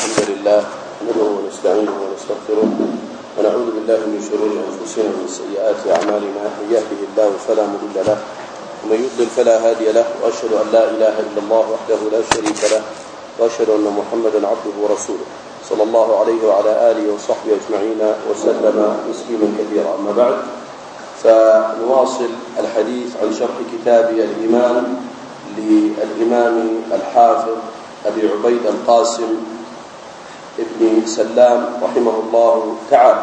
الحمد لله نحمده ونستعينه ونستغفره ونعوذ بالله من شرور أنفسنا ومن سيئات أعمالنا. من يهده الله فلا مضل له ومن يضلل فلا هادي له، وأشهد أن لا إله إلا الله وحده لا شريك له، وأشهد أن محمدا عبده ورسوله صلى الله عليه وعلى آله وصحبه أجمعين وسلم تسليما كثيرا. أما بعد، فنواصل الحديث عن شرح كتاب الإيمان للإمام الحافظ أبي عبيد القاسم ابن سلام رحمه الله تعالى.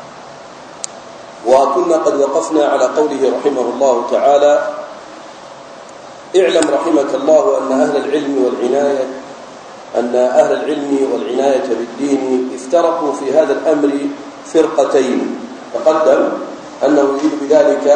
وكنا قد وقفنا على قوله رحمه الله تعالى: اعلم رحمك الله أن أهل العلم والعناية بالدين افترقوا في هذا الأمر فرقتين. تقدم أنه يريد بذلك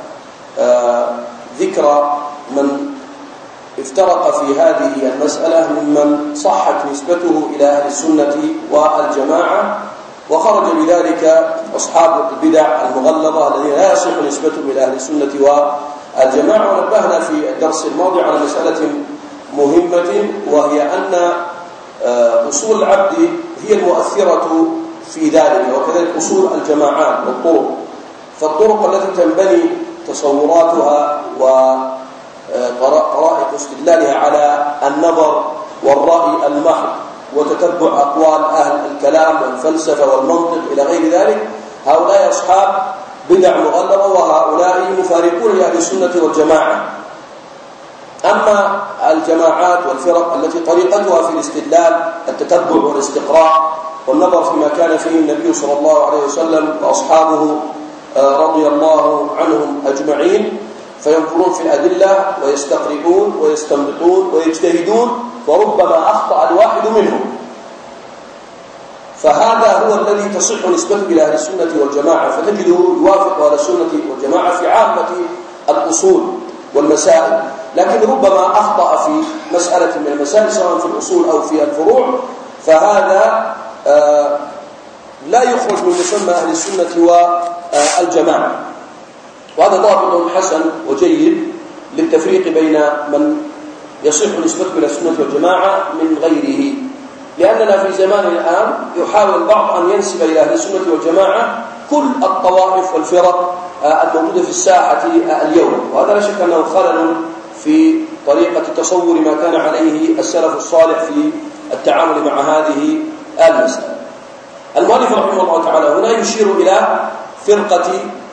ذكر من افترق في هذه المسألة ممن صحت نسبته إلى أهل السنة والجماعة، وخرج بذلك أصحاب البدع المغلظة الذين لا يصح نسبتهم إلى أهل السنة والجماعة. ونبهنا في الدرس الماضي على مسألة مهمة، وهي أن أصول العبد هي المؤثرة في ذلك، وكذلك أصول الجماعات والطرق. فالطرق التي تنبني تصوراتها وطرائق استدلالها على النظر والرأي المحض وتتبع أقوال أهل الكلام والفلسفة والمنطق إلى غير ذلك، هؤلاء أصحاب بدع مغلظة، وهؤلاء مفارقون لأهل السنة والجماعة. أما الجماعات والفرق التي طريقتها في الاستدلال التتبع والاستقراء والنظر فيما كان فيه النبي صلى الله عليه وسلم وأصحابه رضي الله عنهم أجمعين، فينظرون في الأدلة ويستقرئون ويستنبطون ويجتهدون، وربما أخطأ الواحد منهم. فهذا هو الذي تصح نسبته إلى أهل السنة والجماعة، فتجده يوافق أهل السنة والجماعة في عامة الأصول والمسائل، لكن ربما أخطأ في مسألة من المسائل سواء في الأصول أو في الفروع، فهذا لا يخرج من مسمى أهل السنة والجماعة. وهذا ضابط حسن وجيد للتفريق بين من يصح نسبته إلى السنة والجماعة من غيره، لأننا في زمان الآن يحاول البعض أن ينسب إلى أهل السنة والجماعة كل الطوائف والفرق الموجودة في الساحة اليوم، وهذا لا شك أنه خلل في طريقة تصور ما كان عليه السلف الصالح في التعامل مع هذه المسألة. المؤلف رحمه الله تعالى هنا يشير إلى فرقة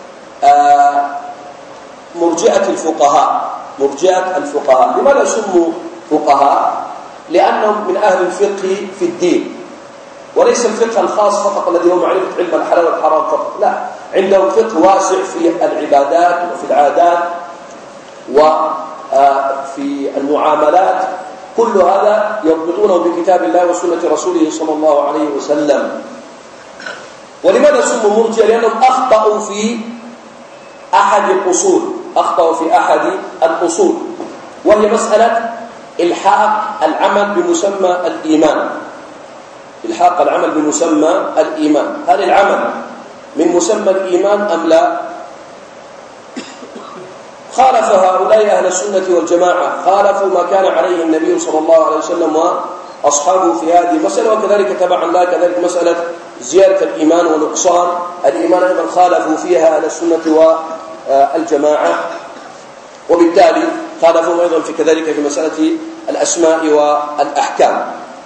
مرجئة الفقهاء. لماذا سموا فقهاء؟ لأنهم من أهل الفقه في الدين، وليس الفقه الخاص فقط الذي هو معرفة علم الحلال والحرام فقط، لا، عندهم فقه واسع في العبادات وفي العادات وفي المعاملات، كل هذا يربطونه بكتاب الله وسنة رسوله صلى الله عليه وسلم. ولماذا سموا مرجئة؟ لأنهم أخطأوا في أحد الأصول، وهي مسألة إلحاق العمل بمسمى الإيمان. هل العمل من مسمى الإيمان أم لا؟ خالف هؤلاء أهل السنة والجماعة، خالفوا ما كان عليه النبي صلى الله عليه وسلم وأصحابه في هذه المسألة، وكذلك تبعا لا كذلك مسألة زيادة الإيمان ونقصان الإيمان أيضا خالفوا فيها أهل السنة والجماعة، وبالتالي خالفوا أيضا في كذلك في مسألة الأسماء والأحكام.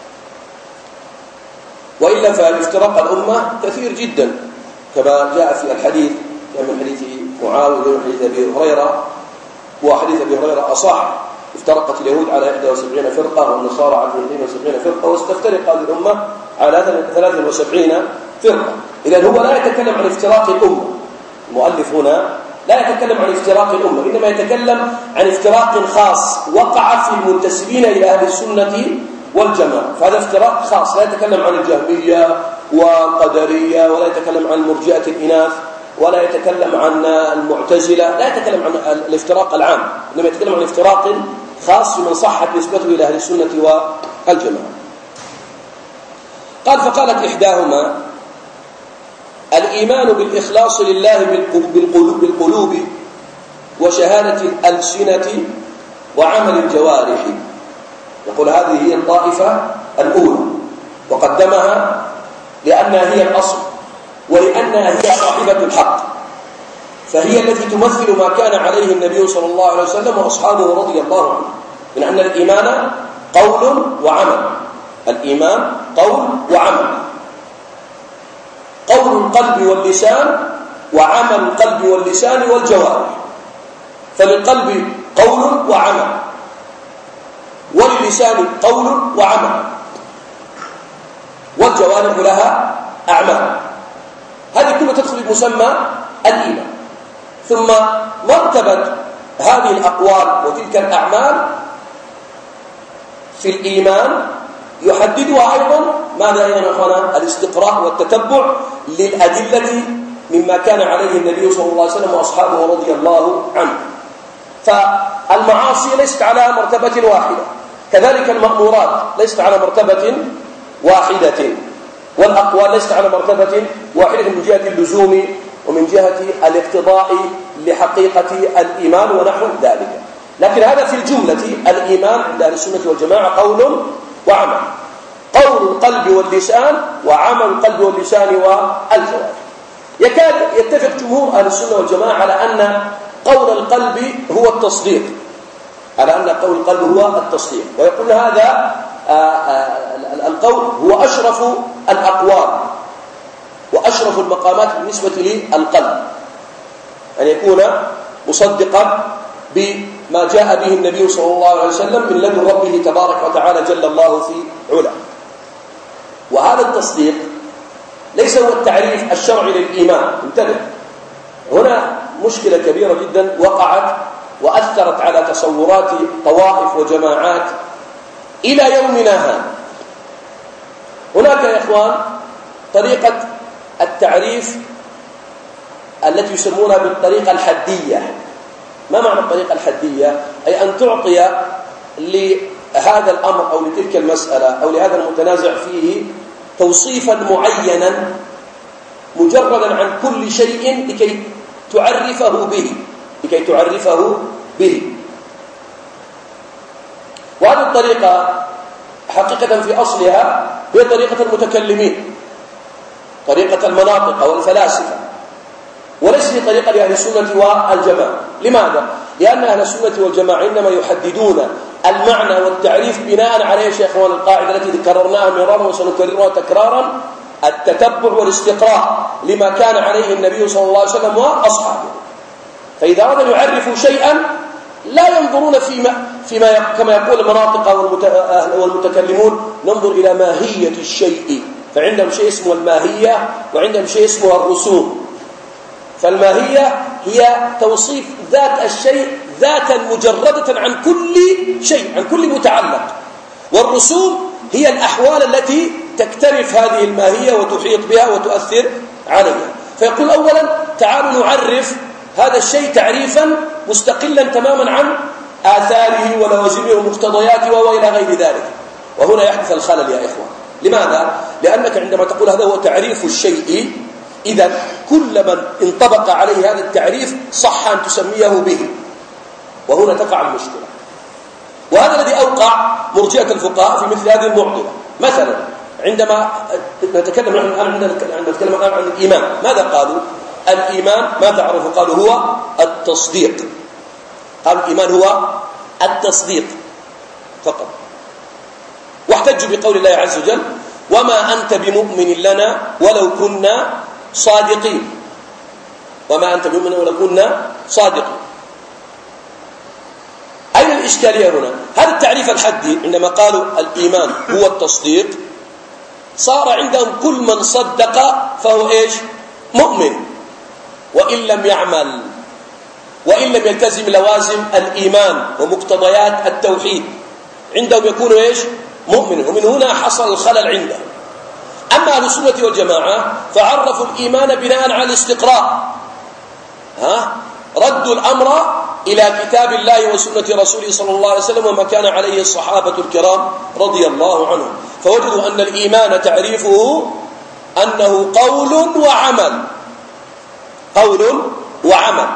وإلا فالافتراق الأمة كثير جدا، كما جاء في الحديث من حديث معاوية ومن حديث أبي هريرة، وحديث أبي هريرة أصح: افترقت اليهود على 71 فرقة والنصارى على 72 فرقة، واستفترق هذه الأمة على 73 فرقة. إذن هو لا يتكلم عن افتراق الأمة، المؤلف هنا لا يتكلم عن افتراق الأمة، إنما يتكلم عن افتراق خاص وقع في المنتسبين إلى أهل السنة والجماعة، فهذا افتراق خاص، لا يتكلم عن الجهمية والقدرية، ولا يتكلم عن مرجئة الإناث، ولا يتكلم عن المعتزلة، لا يتكلم عن الافتراق العام، إنما يتكلم عن افتراق خاص من صحت نسبته إلى أهل السنة والجماعة. قال: فقالت إحداهما: الإيمان بالإخلاص لله بالقلوب وشهادة الألسنة وعمل الجوارح. يقول هذه هي الطائفة الأولى، وقد وقدمها لأنها هي الأصل ولأنها هي صاحبة الحق، فهي التي تمثل ما كان عليه النبي صلى الله عليه وسلم وأصحابه رضي الله عنهم من أن الإيمان قول وعمل. الإيمان قول وعمل، قول القلب واللسان وعمل القلب واللسان والجوارح. فللقلب قول وعمل، وللسان قول وعمل، والجوارح لها أعمال. هذه كلها تدخل في مسمى الإيمان. ثم مرتبة هذه الأقوال وتلك الأعمال في الإيمان يحددها أيضا ماذا أيضا أخوانا؟ الاستقراء والتتبع للأدلة مما كان عليه النبي صلى الله عليه وسلم وأصحابه رضي الله عنه. فالمعاصي ليست على مرتبة واحدة، كذلك المأمورات ليست على مرتبة واحدة، والأقوال ليست على مرتبة واحدة من جهة اللزوم ومن جهة الاقتضاء لحقيقة الإيمان ونحو ذلك. لكن هذا في الجملة الإيمان عند أهل السنة والجماعة قول وعمل، قول القلب واللسان وعمل القلب واللسان والجوارح. يكاد يتفق جمهور أهل السنة والجماعة على أن قول القلب هو التصديق، على أن قول القلب هو التصديق، ويقول هذا القول هو أشرف الأقوال وأشرف المقامات بالنسبة للقلب، أن يكون مصدقا بما جاء به النبي صلى الله عليه وسلم من لدن ربه تبارك وتعالى جل الله في علاه. وهذا التصديق ليس هو التعريف الشرعي للإيمان. انتبه، هنا مشكلة كبيرة جدا وقعت وأثرت على تصورات طوائف وجماعات إلى يومنا هذا. هناك يا إخوان طريقة التعريف التي يسمونها بالطريقة الحدية. ما معنى الطريقة الحدية؟ أي أن تعطي لهذا الأمر أو لتلك المسألة أو لهذا المتنازع فيه توصيفا معينا مجردا عن كل شيء لكي تعرفه به. وهذه الطريقة حقيقة في أصلها هي طريقة المتكلمين، طريقة المناطق والفلاسفة، وليس هي طريقة لأهل السنة والجماعة. لماذا؟ لأن أهل السنة والجماعة عندما يحددون المعنى والتعريف بناء عليه شيخ إخوان القاعدة التي ذكرناها مرارا وسنكررها تكرارا: التتبع والاستقراء لما كان عليه النبي صلى الله عليه وسلم وأصحابه. فإذا أرادوا أن يعرفوا شيئا لا ينظرون فيما كما يقول المناطق والمتكلمون ننظر إلى ماهية الشيء، فعندهم شيء اسمه الماهية وعندهم شيء اسمه الرسوم. فالماهية هي توصيف ذات الشيء ذاتا مجردة عن كل شيء، عن كل متعلق، والرسوم هي الأحوال التي تكترث هذه الماهية وتحيط بها وتؤثر عليها. فيقول أولا تعالوا نعرف هذا الشيء تعريفا مستقلا تماما عن آثاره ولوازمه ومقتضياته وإلى غير ذلك. وهنا يحدث الخلل يا إخوان. لماذا؟ لأنك عندما تقول هذا هو تعريف الشيء، إذن كل من انطبق عليه هذا التعريف صح أن تسميه به، وهنا تقع المشكلة. وهذا الذي أوقع مرجئة الفقهاء في مثل هذه المعضلة. مثلا عندما نتكلم الآن عن الإيمان، ماذا قالوا؟ الإيمان ما تعرفه؟ قالوا هو التصديق. قالوا الإيمان هو التصديق فقط، واحتجوا بقول الله عز وجل: وما أنت بمؤمن لنا ولو كنا صادقين. وما أنت بمؤمن ولو كنا صادقين. أين الإشكالية هنا؟ هذا التعريف الحدي عندما قالوا الإيمان هو التصديق صار عندهم كل من صدق فهو إيش؟ مؤمن، وإن لم يعمل وإن لم يلتزم لوازم الإيمان ومقتضيات التوحيد عندهم يكون إيش؟ مؤمن. ومن هنا حصل الخلل عندهم. أما أهل السنة والجماعة فعرفوا الإيمان بناء على الاستقراء، ردوا الأمر إلى كتاب الله وسنة رسوله صلى الله عليه وسلم وما كان عليه الصحابة الكرام رضي الله عنهم، فوجدوا أن الإيمان تعريفه أنه قول وعمل. قول وعمل،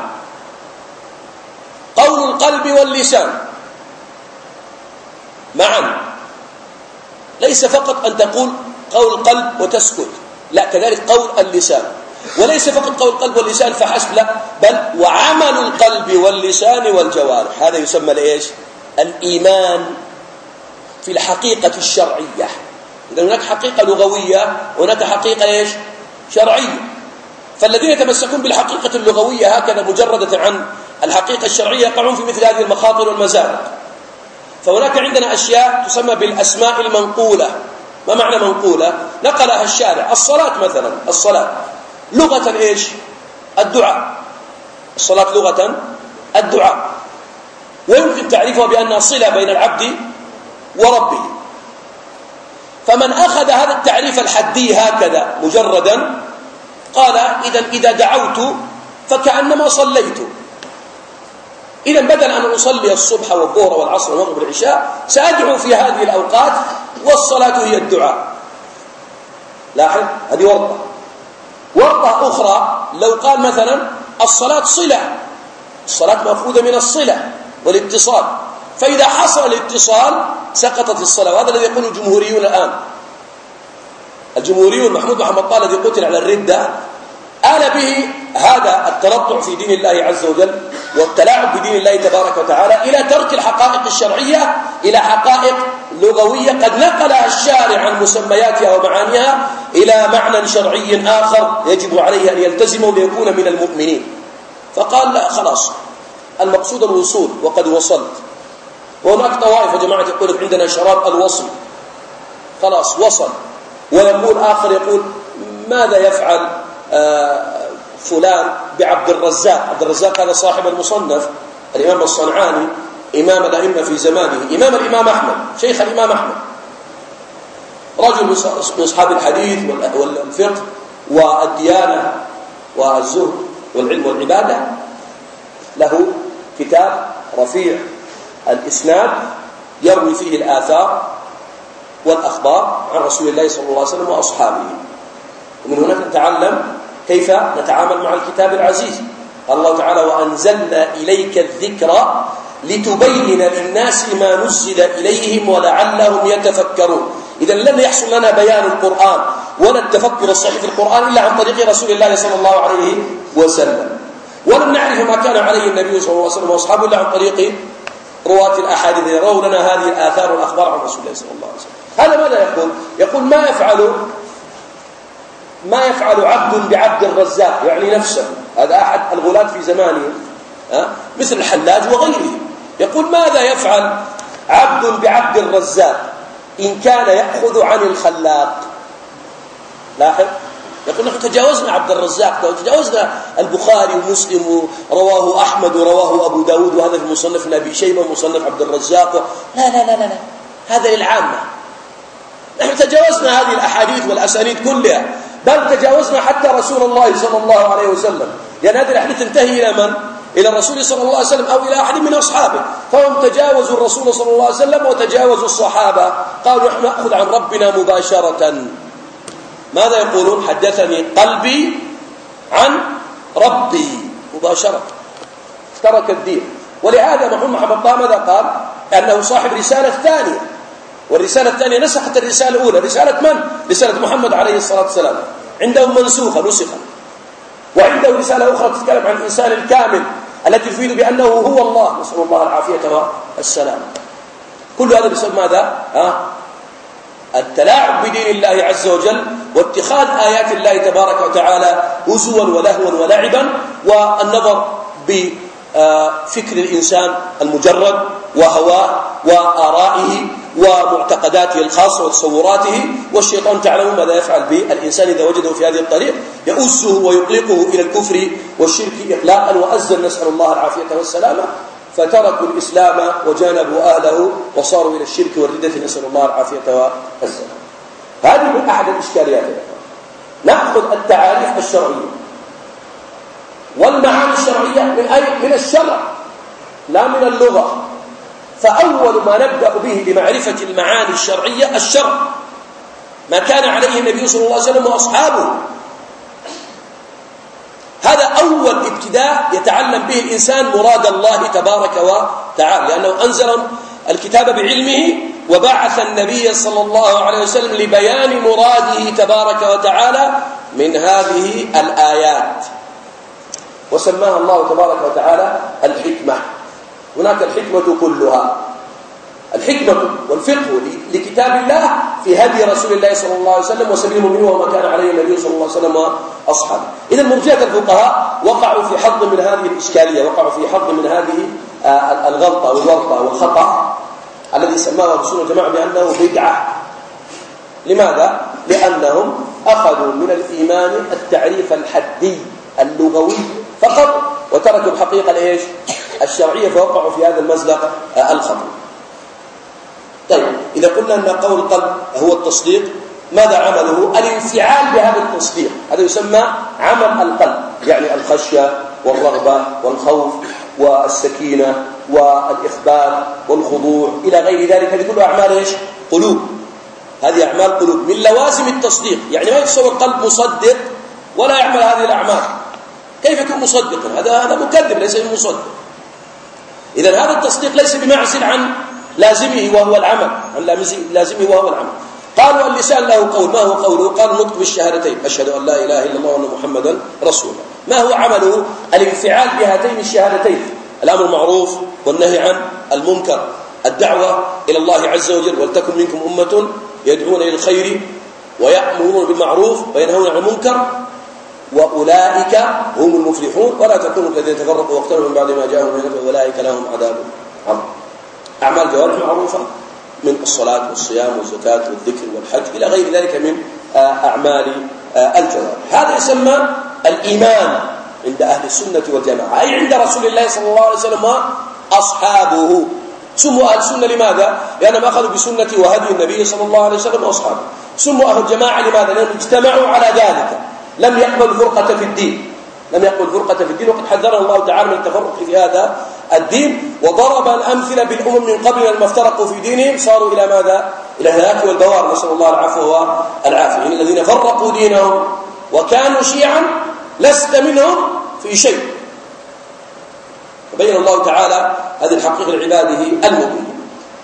قول القلب واللسان معا، ليس فقط أن تقول قول القلب وتسكت، لا، كذلك قول اللسان، وليس فقط قول القلب واللسان فحسب، لا، بل وعمل القلب واللسان والجوارح. هذا يسمى لإيش؟ الإيمان في الحقيقة الشرعية. إذا هناك حقيقة لغوية وهناك حقيقة إيش؟ شرعية. فالذين يتمسكون بالحقيقة اللغوية هكذا مجردة عن الحقيقة الشرعية يقعون في مثل هذه المخاطر والمزالق. فهناك عندنا أشياء تسمى بالأسماء المنقولة. ما معنى منقولة؟ نقلها الشارع. الصلاة مثلا، الصلاة لغة إيش؟ الدعاء. الصلاة لغة الدعاء، ويمكن تعريفها بأنها صلة بين العبد وربه. فمن أخذ هذا التعريف الحدي هكذا مجردا قال إذا دعوت فكأنما صليت. إذا بدل أن أصلي الصبح والظهر والعصر والمغرب والعشاء سأدعو في هذه الأوقات والصلاة هي الدعاء. لاحظ، هذه ورطة. ورطة أخرى لو قال مثلا الصلاة صلة، الصلاة مأخوذة من الصلة والاتصال، فإذا حصل الاتصال سقطت الصلاة. وهذا الذي يقوله الجمهوريون الآن. الجمهوريون محمود محمد طه الذي قتل على الردة آل به هذا التنطع في دين الله عز وجل والتلاعب بدين الله تبارك وتعالى إلى ترك الحقائق الشرعية إلى حقائق لغوية قد نقلها الشارع عن مسمياتها ومعانيها إلى معنى شرعي آخر يجب عليه أن يلتزمه ليكون من المؤمنين. فقال لا، خلاص، المقصود الوصول وقد وصلت. وهناك طوائف وجماعة يقول عندنا شراب الوصل، خلاص وصل. ويقول آخر يقول ماذا يفعل فلان بعبد الرزاق؟ عبد الرزاق هذا صاحب المصنف، الإمام الصنعاني، إمام الأئمة في زمانه، إمام الإمام أحمد، شيخ الإمام أحمد، رجل من أصحاب الحديث والفقه والديانة والزهد والعلم والعبادة. له كتاب رفيع الإسناد يروي فيه الآثار والأخبار عن رسول الله صلى الله عليه وسلم وأصحابه. ومن هناك نتعلم كيف نتعامل مع الكتاب العزيز. قال الله تعالى وأنزلنا إليك الذكر لتبين للناس ما نزل إليهم ولعلهم يتفكرون. إذا لن يحصل لنا بيان القرآن ولا التفكر الصحيح في القرآن إلا عن طريق رسول الله صلى الله عليه وسلم. ولم نعرف ما كان عليه النبي صلى الله عليه وسلم وأصحابه إلا عن طريق رواة الأحاديث يرون لنا هذه الآثار والأخبار عن رسول الله صلى الله عليه وسلم. هذا ماذا يقول؟ يقول ما يفعل عبد بعبد الرزاق، يعني نفسه. هذا أحد الغلاة في زمانه مثل الحلاج وغيره. يقول ماذا يفعل عبد بعبد الرزاق إن كان يأخذ عن الخلاق؟ لاحظ، يقول نحن تجاوزنا عبد الرزاق، تجاوزنا البخاري ومسلم ورواه أحمد ورواه أبو داود وهذا في مصنف أبي شيبة ومصنف عبد الرزاق. لا لا لا لا، هذا للعامة. نحن تجاوزنا هذه الأحاديث والأسانيد كلها، بل تجاوزنا حتى رسول الله صلى الله عليه وسلم، لأن هذه الأحاديث تنتهي إلى من؟ إلى الرسول صلى الله عليه وسلم أو إلى أحد من أصحابه. فهم تجاوزوا الرسول صلى الله عليه وسلم وتجاوزوا الصحابة، قالوا نحن نأخذ عن ربنا مباشرة. ماذا يقولون؟ حدثني قلبي عن ربي مباشرة. ترك الدين. ولهذا محمد طه ماذا قال؟ أنه صاحب رسالة ثانية، والرسالة الثانية نسخت الرسالة الأولى. رسالة من؟ رسالة محمد عليه الصلاة والسلام. عندهم منسوخة نسخت، وعنده رسالة أخرى تتكلم عن الإنسان الكامل التي تفيد بأنه هو الله، نسأل الله العافية والسلام. كل هذا بسبب ماذا؟ التلاعب بدين الله عز وجل واتخاذ آيات الله تبارك وتعالى هزوا ولهوا ولعبا، والنظر بفكر الإنسان المجرد وهواه وآرائه ومعتقداته الخاصة وتصوراته. والشيطان تعلم ماذا يفعل بالإنسان إذا وجده في هذه الطريق، يؤزه ويقلقه إلى الكفر والشرك إقلاقا وأزا، نسأل الله العافية والسلامة. فتركوا الإسلام وجانبوا أهله وصاروا إلى الشرك والردة، نسأل الله العافية والسلام. هذه من أحد الإشكاليات. نأخذ التعاريف الشرعية والمعاني الشرعية من الشرع لا من اللغة. فأول ما نبدأ به لمعرفة المعاني الشرعية الشرع، ما كان عليه النبي صلى الله عليه وسلم وأصحابه. هذا أول ابتداء يتعلم به الإنسان مراد الله تبارك وتعالى، لأنه أنزل الكتاب بعلمه وبعث النبي صلى الله عليه وسلم لبيان مراده تبارك وتعالى من هذه الآيات، وسماها الله تبارك وتعالى الحكمة. هناك الحكمة كلها، الحكمة والفقه لكتاب الله في هدي رسول الله صلى الله عليه وسلم وسبيل منه وما كان عليه النبي صلى الله عليه وسلم وأصحابه. إذا مرجئة الفقهاء وقعوا في حظ من هذه الإشكالية، وقعوا في حظ من هذه الغلطة والورطة والخطأ الذي سماه أهل السنة والجماعة بأنه بدعة. لماذا؟ لأنهم أخذوا من الإيمان التعريف الحدي اللغوي فقط، وتركوا الحقيقة الإيش؟ الشرعية، فوقعوا في هذا المزلق الخطأ. طيب، إذا قلنا أن قول القلب هو التصديق، ماذا عمله؟ الانفعال بهذا التصديق، هذا يسمى عمل القلب، يعني الخشية والرغبة والخوف والسكينة والإخبار والخضوع إلى غير ذلك. هذه كلها أعمال إيش؟ قلوب. هذه أعمال قلوب من لوازم التصديق. يعني ما يتصور قلب مصدق ولا يعمل هذه الأعمال، كيف يكون مصدقا؟ هذا مكذب، ليس بمصدق. إذن هذا التصديق ليس بمعزل عن لازمه وهو العمل، عن لازمه وهو العمل. قالوا اللسان له قول، ما هو قوله؟ قال النطق بالشهادتين، أشهد أن لا إله إلا الله وأن محمدا رسول الله. ما هو عمله؟ الانفعال بهاتين الشهادتين، الأمر المعروف والنهي عن المنكر، الدعوة إلى الله عز وجل، ولتكن منكم أمة يدعون إلى الخير ويأمرون بالمعروف وينهون عن المنكر وأولئك هم المفلحون، ولا تكونوا الذين تفرقوا واختلفوا من بعد ما جاءهم البينات وأولئك لهم عذاب عظيم. أعمال جوارح معروفة من الصلاة والصيام والزكاة والذكر والحج إلى غير ذلك من أعمال الجوارح. هذا يسمى الإيمان عند أهل السنة والجماعة، أي عند رسول الله صلى الله عليه وسلم وأصحابه. سموا أهل السنة لماذا؟ لأنهم أخذوا بسنة وهدي النبي صلى الله عليه وسلم وأصحابه. سموا أهل الجماعة لماذا؟ لأنهم اجتمعوا على ذلك، لم يقبلوا فرقة في الدين، لم يقبلوا فرقة في الدين، وقد حذرنا الله تعالى من التفرق في هذا الدين، وضرب الأمثلة بالأمم من قبل لما افترقوا في دينهم صاروا إلى ماذا؟ إلى الهلاك والبوار، نسأل الله العفو والعافية. إن الذين فرقوا دينهم وكانوا شيعا لست منهم في شيء. وبين الله تعالى هذه الحقيقة لعباده المؤمنين.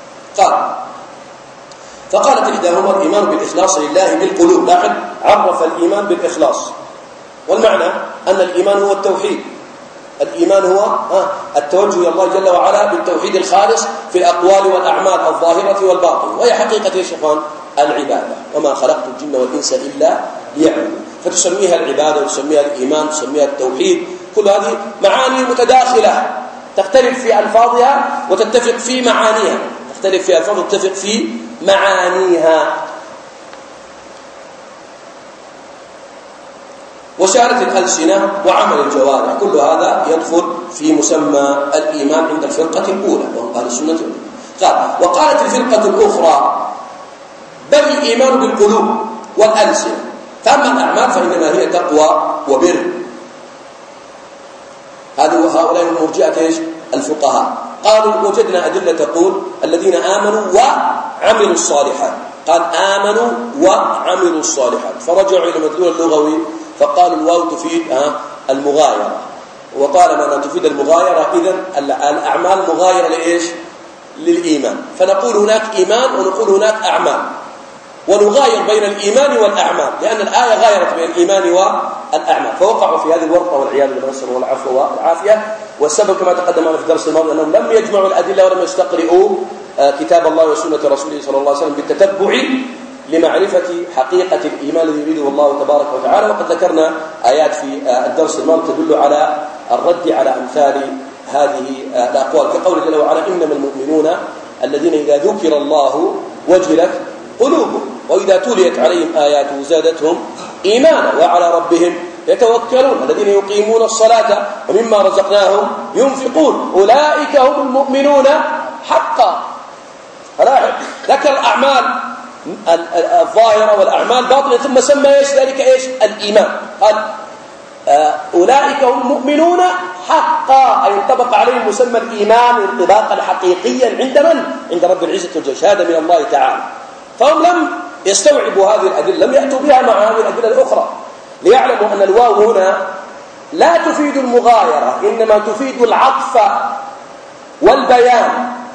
فقالت إحداهما الإيمان بالإخلاص لله بالقلوب. لاحظ، عرف الإيمان بالإخلاص، والمعنى أن الإيمان هو التوحيد. الإيمان هو التوجه إلى الله جل وعلا بالتوحيد الخالص في الأقوال والأعمال الظاهرة والباطنة، وهي حقيقة يا شيخان العبادة. وما خلقت الجن والإنس إلا ليعبدون. فتسميها العبادة وتسميها الإيمان وتسميها التوحيد، كل هذه معاني متداخلة تختلف في ألفاظها وتتفق في معانيها، تختلف في ألفاظها وتتفق في معانيها. وشهادة الألسنة وعمل الجوارح، كل هذا يدخل في مسمى الإيمان عند الفرقة الأولى وهم أهل السنة. وقالت الفرقة الأخرى بل الإيمان بالقلوب والألسنة، فأما الأعمال فإنما هي تقوى وبر. هؤلاء المرجئة الفقهاء قالوا وجدنا أدلة تقول الذين آمنوا وعملوا الصالحات، قال آمنوا وعملوا الصالحات، فرجعوا إلى المدلول اللغوي فقالوا الواو تفيد المغايرة، وطالما أنها تفيد المغايرة إذن الأعمال مغايرة لإيش؟ للإيمان. فنقول هناك إيمان ونقول هناك أعمال، ونغاير بين الإيمان والأعمال، لأن الآية غايرت بين الإيمان والأعمال، فوقعوا في هذه الورطة والعياذ بالله نسأل الله العفو والعافية. والسبب كما تقدم معنا في الدرس الماضي أنهم لم يجمعوا الأدلة ولم يستقرئوا كتاب الله وسنة رسوله صلى الله عليه وسلم بالتتبع لمعرفة حقيقة الإيمان الذي يريده الله تبارك وتعالى. وقد ذكرنا آيات في الدرس الماضي تدل على الرد على أمثال هذه الأقوال، كقوله جل وعلا إنما المؤمنون الذين إذا ذكر الله وجلت قلوبهم وإذا تليت عليهم آياته زادتهم إيمانا وعلى ربهم يتوكلون الذين يقيمون الصلاة ومما رزقناهم ينفقون أولئك هم المؤمنون حقا. ذكر الأعمال الظاهرة والأعمال الباطنة ثم سمى ذلك الإيمان، قال أولئك هم المؤمنون حقا، أي انطبق عليهم مسمى الإيمان انطباقا حقيقيا عند من؟ عند رب العزة والجلال، شهادة من الله تعالى. فهم لم يستوعبوا هذه الأدلة، لم يأتوا بها مع هذه الأدلة الأخرى، ليعلموا أن الواو هنا لا تفيد المغايرة، إنما تفيد العطف والبيان.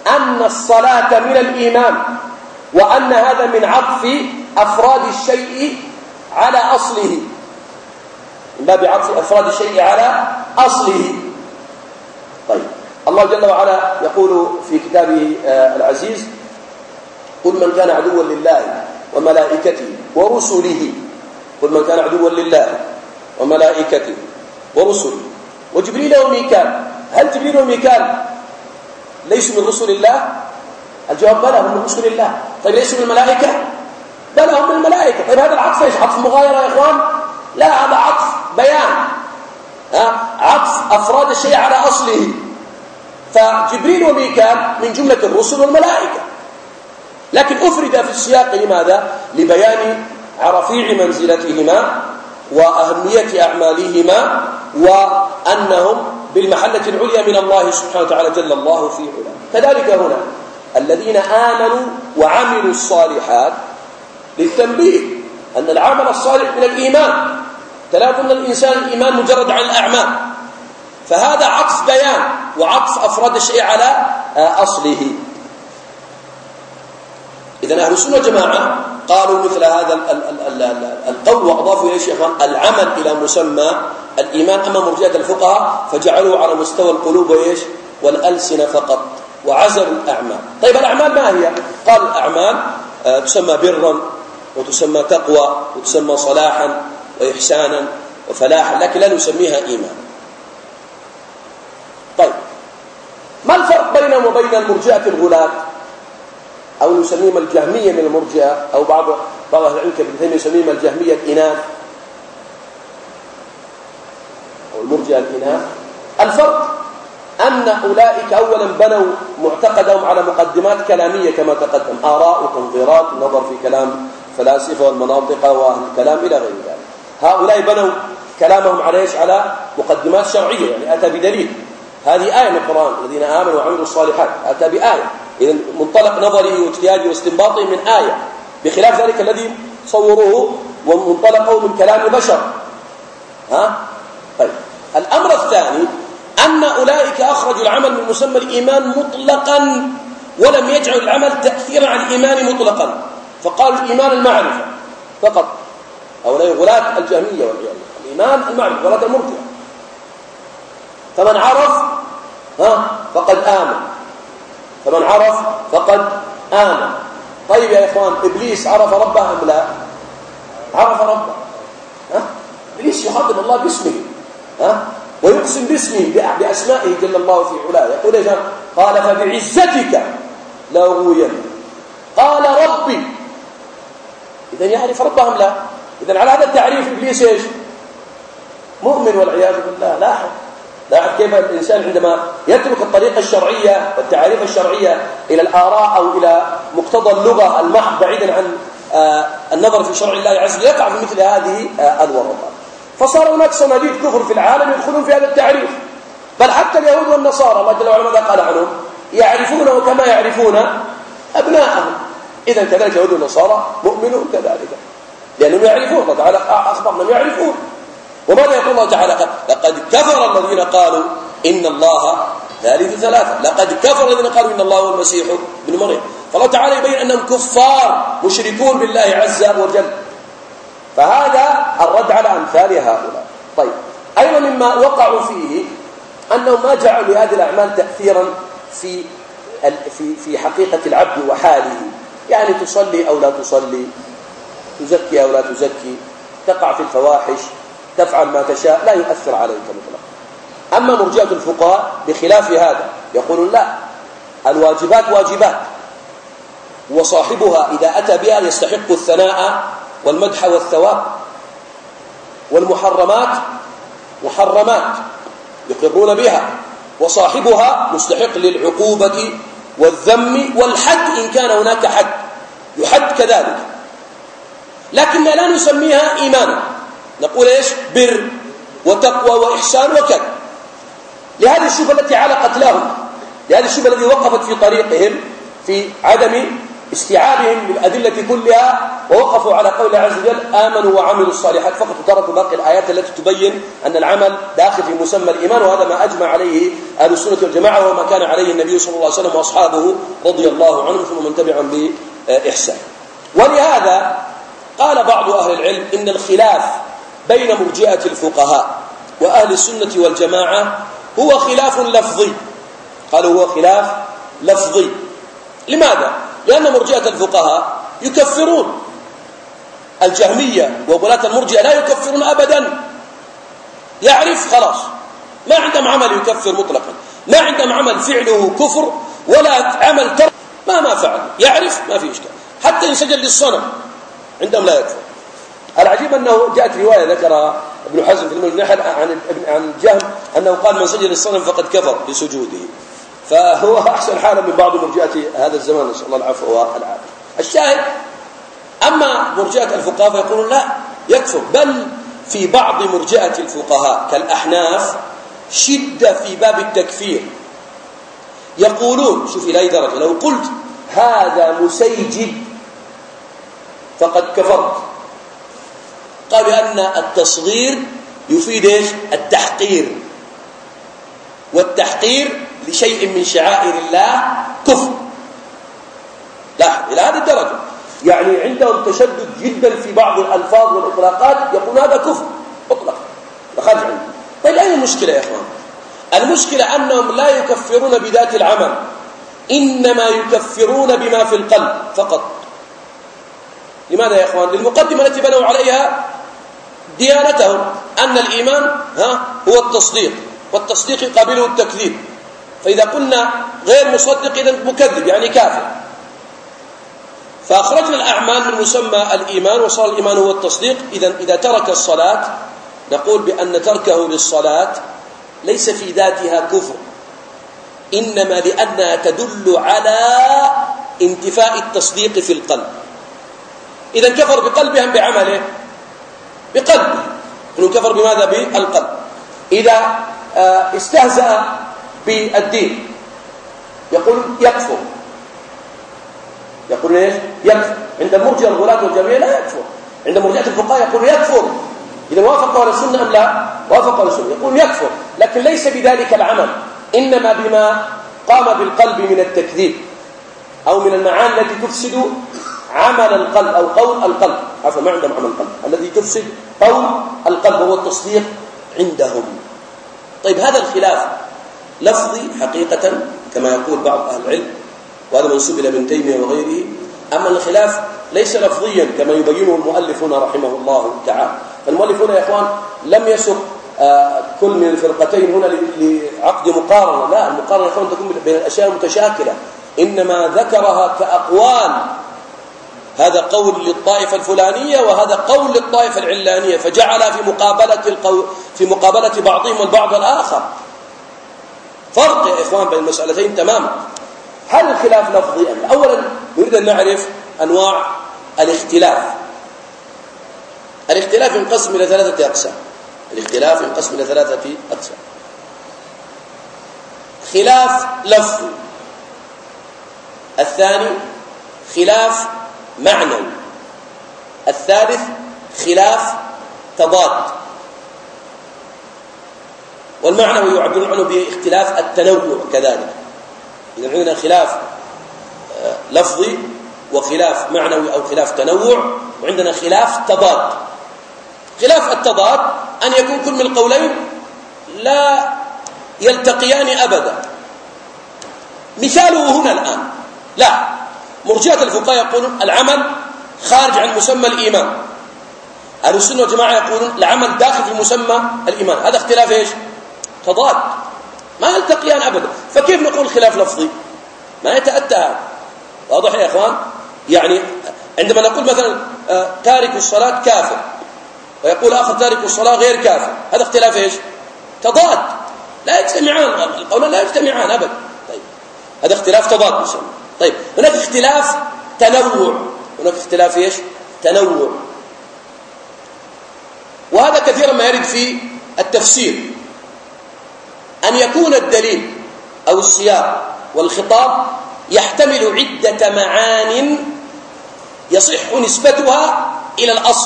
أن الصلاة من الإيمان، وأن هذا من عطف أفراد الشيء على أصله، من باب عطف أفراد الشيء على أصله. طيب، الله جل وعلا يقول في كتابه العزيز: قل من كان عدوا لله وملائكته ورسله، قل من كان عدوا لله وملائكته ورسله وجبريل وميكال. هل جبريل وميكال ليسوا من رسل الله؟ الجواب بلى، هم من رسل الله. طيب ليسوا من الملائكة؟ بلى، هم من الملائكة. طيب هذا العطف ايش؟ عطف مغايرة يا اخوان؟ لا، هذا عطف بيان، عطف أفراد الشيء على أصله. فجبريل وميكال من جملة الرسل والملائكة، لكن أفرد في السياق لماذا؟ لبيان رفيع منزلتهما وأهمية أعمالهما، وأنهم بالمحلة العليا من الله سبحانه وتعالى جل الله في علاه. كذلك هنا الذين آمنوا وعملوا الصالحات، للتنبيه أن العمل الصالح من الإيمان، لا يظن الإنسان الإيمان مجرد عن الأعمال، فهذا عطف بيان وعطف أفراد الشيء على أصله. إذن أهل السنة والجماعة قالوا مثل هذا القول وأضافوا إليه شيخ العمل إلى مسمى الإيمان. أما مرجئة الفقهاء فجعلوه على مستوى القلوب وإيش والألسنة فقط، وعزلوا الأعمال. طيب الأعمال ما هي؟ قال الأعمال تسمى برا، وتسمى تقوى، وتسمى صلاحا وإحسانا وفلاحا، لكن لا نسميها إيمان. طيب، ما الفرق بينهم وبين المرجئة الغلاة، أو نسميهم الجهمية من المرجئة، أو بعض أهل العلم كابن تيمية يسميهم الجهمية الإناث أو المرجئة الإناث؟ الفرق أن أولئك أولا بنوا معتقدهم على مقدمات كلامية كما تقدم، آراء وتنظيرات، النظر في كلام الفلاسفة والمناطق وأهل الكلام إلى غير ذلك. هؤلاء بنوا كلامهم على ايش؟ على مقدمات شرعية، يعني أتى بدليل. هذه آية من القرآن: الذين آمنوا وعملوا الصالحات، أتى بآية. إذن منطلق نظره واجتهاده واستنباطه من آية، بخلاف ذلك الذي صوروه ومنطلقه من كلام بشر. طيب، الأمر الثاني أن أولئك أخرجوا العمل من مسمى الإيمان مطلقا، ولم يجعلوا العمل تأثيرا على الإيمان مطلقا، فقالوا الإيمان المعرفة فقط. هؤلاء غلاة الجهمية والعياذ، الإيمان المعرفة، غلاة المرجئة. فمن عرف فقد آمن، فمن عرف فقد آمن. طيب يا إخوان، إبليس عرف ربه أم لا؟ عرف ربه. إبليس يخاطب الله باسمه، ويقسم باسمه بأسمائه جل الله في علاه. يقول يا قال فبعزتك لأغوين، قال ربي. إذن يعرف ربه أم لا؟ إذن على هذا التعريف إبليس إيش؟ مؤمن والعياذ بالله. لاحظ كيف الإنسان عندما يترك الطريقة الشرعية والتعريف الشرعية إلى الآراء أو إلى مقتضى اللغة المحض بعيدا عن النظر في شرع الله عز وجل، يقع في مثل هذه الورطات. فصار هناك صناديد كفر في العالم يدخلون في هذا التعريف، بل حتى اليهود والنصارى الله جل وعلا ماذا قال عنهم؟ يعرفونه كما يعرفون أبناءهم. إذن كذلك اليهود والنصارى مؤمنون كذلك، لأنهم يعرفون. الله تعالى أخبرنا يعرفون. وماذا يقول الله تعالى؟ لقد كفر الذين قالوا إن الله ثالث ثلاثة، لقد كفر الذين قالوا إن الله هو المسيح ابن مريم. فالله تعالى يبين أنهم كفار مشركون بالله عز وجل. فهذا الرد على أمثال هؤلاء. طيب، أيضا مما وقعوا فيه أنهم ما جعلوا لهذه الأعمال تأثيرا في حقيقة العبد وحاله، يعني تصلي أو لا تصلي، تزكي أو لا تزكي، تقع في الفواحش، تفعل ما تشاء، لا يؤثر عليك مطلقا. أما مرجئة الفقهاء بخلاف هذا، يقولون لا، الواجبات واجبات، وصاحبها إذا أتى بها يستحق الثناء والمدح والثواب، والمحرمات محرمات يقرون بها، وصاحبها مستحق للعقوبة والذم والحد إن كان هناك حد يحد كذلك، لكن لا نسميها إيمانا، نقول إيش؟ بر وتقوى وإحسان وكذا. لهذه الشبهة التي علقت لهم، لهذه الشبهة التي وقفت في طريقهم في عدم استيعابهم للأدلة كلها ووقفوا على قول الله عز وجل آمنوا وعملوا الصالحات فقط، وتركوا باقي الآيات التي تبين أن العمل داخل في مسمى الإيمان. وهذا ما أجمع عليه أهل السنة والجماعة وما كان عليه النبي صلى الله عليه وسلم وأصحابه رضي الله عنهم ثم من تبعهم بإحسان. ولهذا قال بعض أهل العلم إن الخلاف بين مرجئة الفقهاء وأهل السنة والجماعة هو خلاف لفظي. قالوا هو خلاف لفظي. لماذا؟ لأن مرجئة الفقهاء يكفرون. الجهمية وولاة المرجئة لا يكفرون أبدا. يعرف خلاص، ما عندهم عمل يكفر مطلقا، ما عندهم عمل فعله كفر ولا عمل ترك ما فعل، يعرف ما في إشكال. حتى إن سجد للصنم عندهم لا يكفر. العجيب أنه جاءت رواية ذكرها ابن حزم في المجنحل عن جهم أنه قال من سجد للصنم فقد كفر بسجوده، فهو أحسن حالا من بعض مرجئة هذا الزمان، نسأل الله العفو والعافية. الشاهد أما مرجئة الفقهاء فيقولون لا يكفر، بل في بعض مرجئة الفقهاء كالأحناف شدة في باب التكفير. يقولون شوف إلى أي درجة، لو قلت هذا مسيجد فقد كفرت. قالوا أن التصغير يفيد إيش؟ التحقير، والتحقير لشيء من شعائر الله كفر. لاحظ إلى هذه الدرجة، يعني عندهم تشدد جدا في بعض الألفاظ والإطلاقات، يقول هذا كفر مطلق خارج عنه. طيب أين المشكلة يا إخوان؟ المشكلة أنهم لا يكفرون بذات العمل، إنما يكفرون بما في القلب فقط. لماذا يا إخوان؟ للمقدمة التي بنوا عليها ديانتهم أن الإيمان هو التصديق، والتصديق يقابله التكذيب. فإذا قلنا غير مصدق إذن مكذب يعني كافر. فأخرجنا الأعمال من مسمى الإيمان وصار الإيمان هو التصديق. إذا ترك الصلاة نقول بأن تركه للصلاة ليس في ذاتها كفر، إنما لأنها تدل على انتفاء التصديق في القلب. إذا كفر بقلبه أم بعمله؟ بقلبه. إنه كفر بماذا؟ بالقلب. إذا استهزأ بالدين يقول يكفر. يقول ايش؟ يكفر. عند المرجئة الغلاة والجهمية لا يكفر، عند مرجئة الفقهاء يقول يكفر. إذا وافق على السنة أم لا؟ وافق على السنة يقول يكفر، لكن ليس بذلك العمل، إنما بما قام بالقلب من التكذيب أو من المعاني التي تفسد عمل القلب أو قول القلب. عفوا، ما عندهم عمل القلب، الذي تفسد قول القلب وهو التصديق عندهم. طيب هذا الخلاف لفظي حقيقة كما يقول بعض أهل العلم، وهذا منسوب إلى ابن تيمية وغيره. أما الخلاف ليس لفظيا كما يبينه المؤلفون رحمه الله تعالى. فالمؤلفون يا إخوان لم يسق كل من الفرقتين هنا لعقد مقارنة، لا، المقارنة يا إخوان تكون بين الأشياء المتشاكلة، إنما ذكرها كأقوال. هذا قول للطائفة الفلانية وهذا قول للطائفة العلانية، فجعل في مقابلة بعضهم البعض الآخر. فرق يا إخوان بين المسألتين تماما. هل الخلاف لفظي أم لا؟ أولا نريد أن نعرف أنواع الاختلاف. الاختلاف ينقسم إلى ثلاثة أقسام. الاختلاف ينقسم إلى ثلاثة أقسام: خلاف لفظي، الثاني خلاف معنوي، الثالث خلاف تضاد. والمعنوي يعبرون عنه باختلاف التنوع كذلك. إذا عندنا خلاف لفظي وخلاف معنوي أو خلاف تنوع، وعندنا خلاف تضاد. خلاف التضاد أن يكون كل من القولين لا يلتقيان أبدا. مثاله هنا الآن، لا، مرجئة الفقهاء يقولون العمل خارج عن مسمى الإيمان، أهل السنة والجماعة يقولون العمل داخل في مسمى الإيمان. هذا اختلاف إيش؟ تضاد، ما يلتقيان أبدا. فكيف نقول خلاف لفظي؟ ما يتأتى هذا. واضح يا إخوان؟ يعني عندما نقول مثلا تارك الصلاة كافر، ويقول آخر تارك الصلاة غير كافر، هذا اختلاف إيش؟ تضاد، لا يجتمعان، القولان لا يجتمعان أبدا. طيب هذا اختلاف تضاد مسمى. طيب هناك اختلاف تنوع، هناك اختلاف إيش؟ تنوع. وهذا كثيرا ما يرد في التفسير، أن يكون الدليل أو السياق والخطاب يحتمل عدة معان يصح نسبتها إلى الأصل،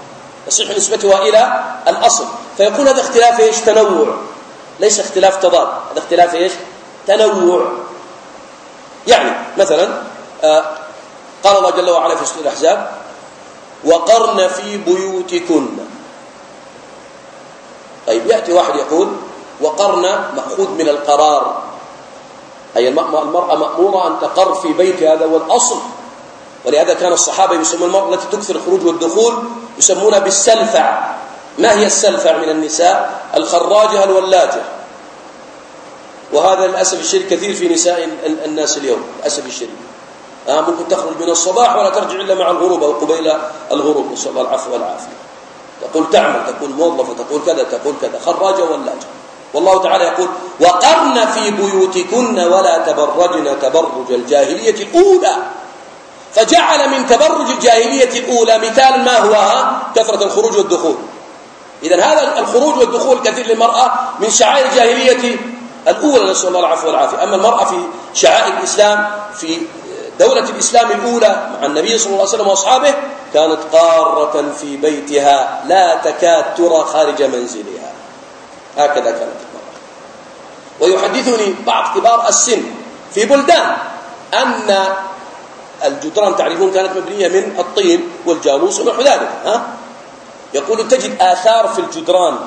فيكون هذا اختلاف ايش؟ تنوع، ليس اختلاف تضاد، هذا اختلاف ايش؟ تنوع. يعني مثلا قال الله جل وعلا في سورة الأحزاب: وقرن في بيوتكن. طيب يأتي واحد يقول وقرن مأخوذ من القرار، أي المرأة مأمورة أن تقر في بيتها، هذا هو الأصل. ولهذا كان الصحابة يسمون المرأة التي تكثر الخروج والدخول يسمونها بالسلفع. ما هي السلفع من النساء؟ الخراجة الولاجة. وهذا للأسف الشديد كثير في نساء الناس اليوم، للأسف الشديد. ممكن تخرج من الصباح ولا ترجع إلا مع الغروب أو قبيل الغروب، نسأل الله العفو والعافية. تقول تعمل، تقول موظفة، تقول كذا، تقول كذا، خراجة ولاجة. والله تعالى يقول: وقرن في بيوتكن ولا تبرجن تبرج الجاهلية الأولى. فجعل من تبرج الجاهلية الأولى مثال ما هو كثرة الخروج والدخول. إذن هذا الخروج والدخول كثير للمرأة من شعائر الجاهلية الأولى، نسأل الله العفو والعافية. أما المرأة في شعائر الإسلام في دولة الإسلام الأولى مع النبي صلى الله عليه وسلم وأصحابه كانت قارة في بيتها لا تكاد ترى خارج منزلها، هكذا كانت المرأة. ويحدثني بعض كبار السن في بلدان أن الجدران تعرفون كانت مبنية من الطين والجاموس ونحو ذلك، يقول تجد آثار في الجدران،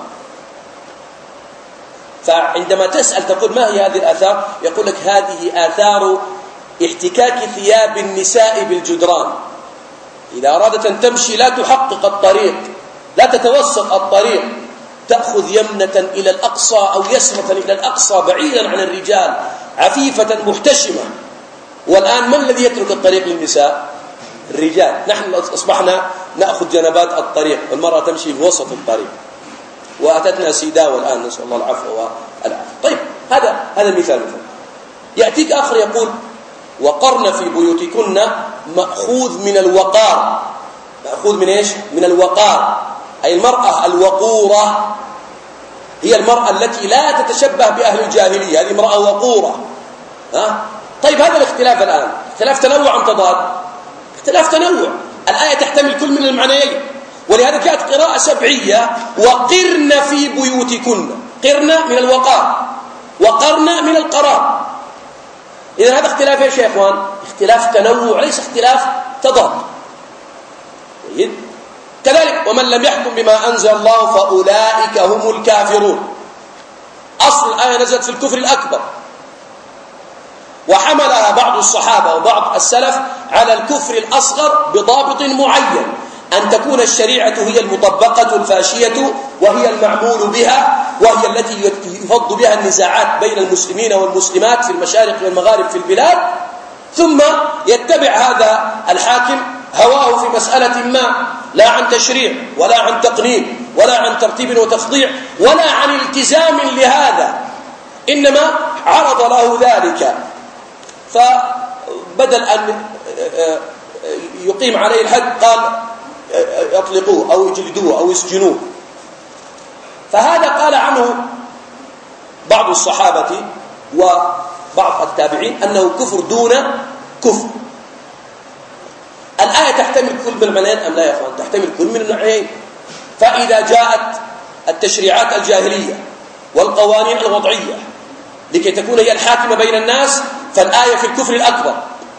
فعندما تسأل تقول ما هي هذه الآثار؟ يقول لك هذه آثار احتكاك ثياب النساء بالجدران. إذا أرادت أن تمشي لا تحقق الطريق، لا تتوسط الطريق، تأخذ يمنة إلى الأقصى أو يسرة إلى الأقصى بعيدا عن الرجال، عفيفة محتشمة. والآن من الذي يترك الطريق للنساء؟ الرجال. نحن أصبحنا نأخذ جنبات الطريق والمرأة تمشي في وسط الطريق، وأتتنا سيداء الآن، نسأل الله العفو والعافية. طيب هذا مثال. يأتيك آخر يقول: وقرن في بيوتكن مأخوذ من الوقار. مأخوذ من إيش؟ من الوقار، أي المرأة الوقورة هي المرأة التي لا تتشبه بأهل الجاهلية، هذه امرأة وقورة. طيب هذا الاختلاف الآن اختلاف تنوع أم تضاد؟ اختلاف تنوع. الآية تحتمل كل من المعنيين، ولهذا جاءت قراءة سبعية: وقرن في بيوتكن. قرن من الوقار وقرن من القرار. إذن هذا اختلاف ايش يا إخوان؟ اختلاف تنوع ليس اختلاف تضاد. كذلك: ومن لم يحكم بما أنزل الله فأولئك هم الكافرون. أصل الآية نزلت في الكفر الأكبر، وحملها بعض الصحابة وبعض السلف على الكفر الأصغر بضابط معين، أن تكون الشريعة هي المطبقة الفاشية وهي المعمول بها، وهي التي يفض بها النزاعات بين المسلمين والمسلمات في المشارق والمغارب في البلاد. ثم يتبع هذا الحاكم هواه في مسألة ما، لا عن تشريع ولا عن تقنين ولا عن ترتيب وتخضيع ولا عن التزام لهذا، إنما عرض له ذلك، فبدل أن يقيم عليه الحد قال يطلقوه أو يجلدوه أو يسجنوه. فهذا قال عنه بعض الصحابة وبعض التابعين أنه كفر دون كفر. الآية تحتمل كل من المعنيين أم لا يا أخوان؟ تحتمل كل من المعنيين. فإذا جاءت التشريعات الجاهلية والقوانين الوضعية لكي تكون هي الحاكمة بين الناس، فالآية في الكفر الأكبر،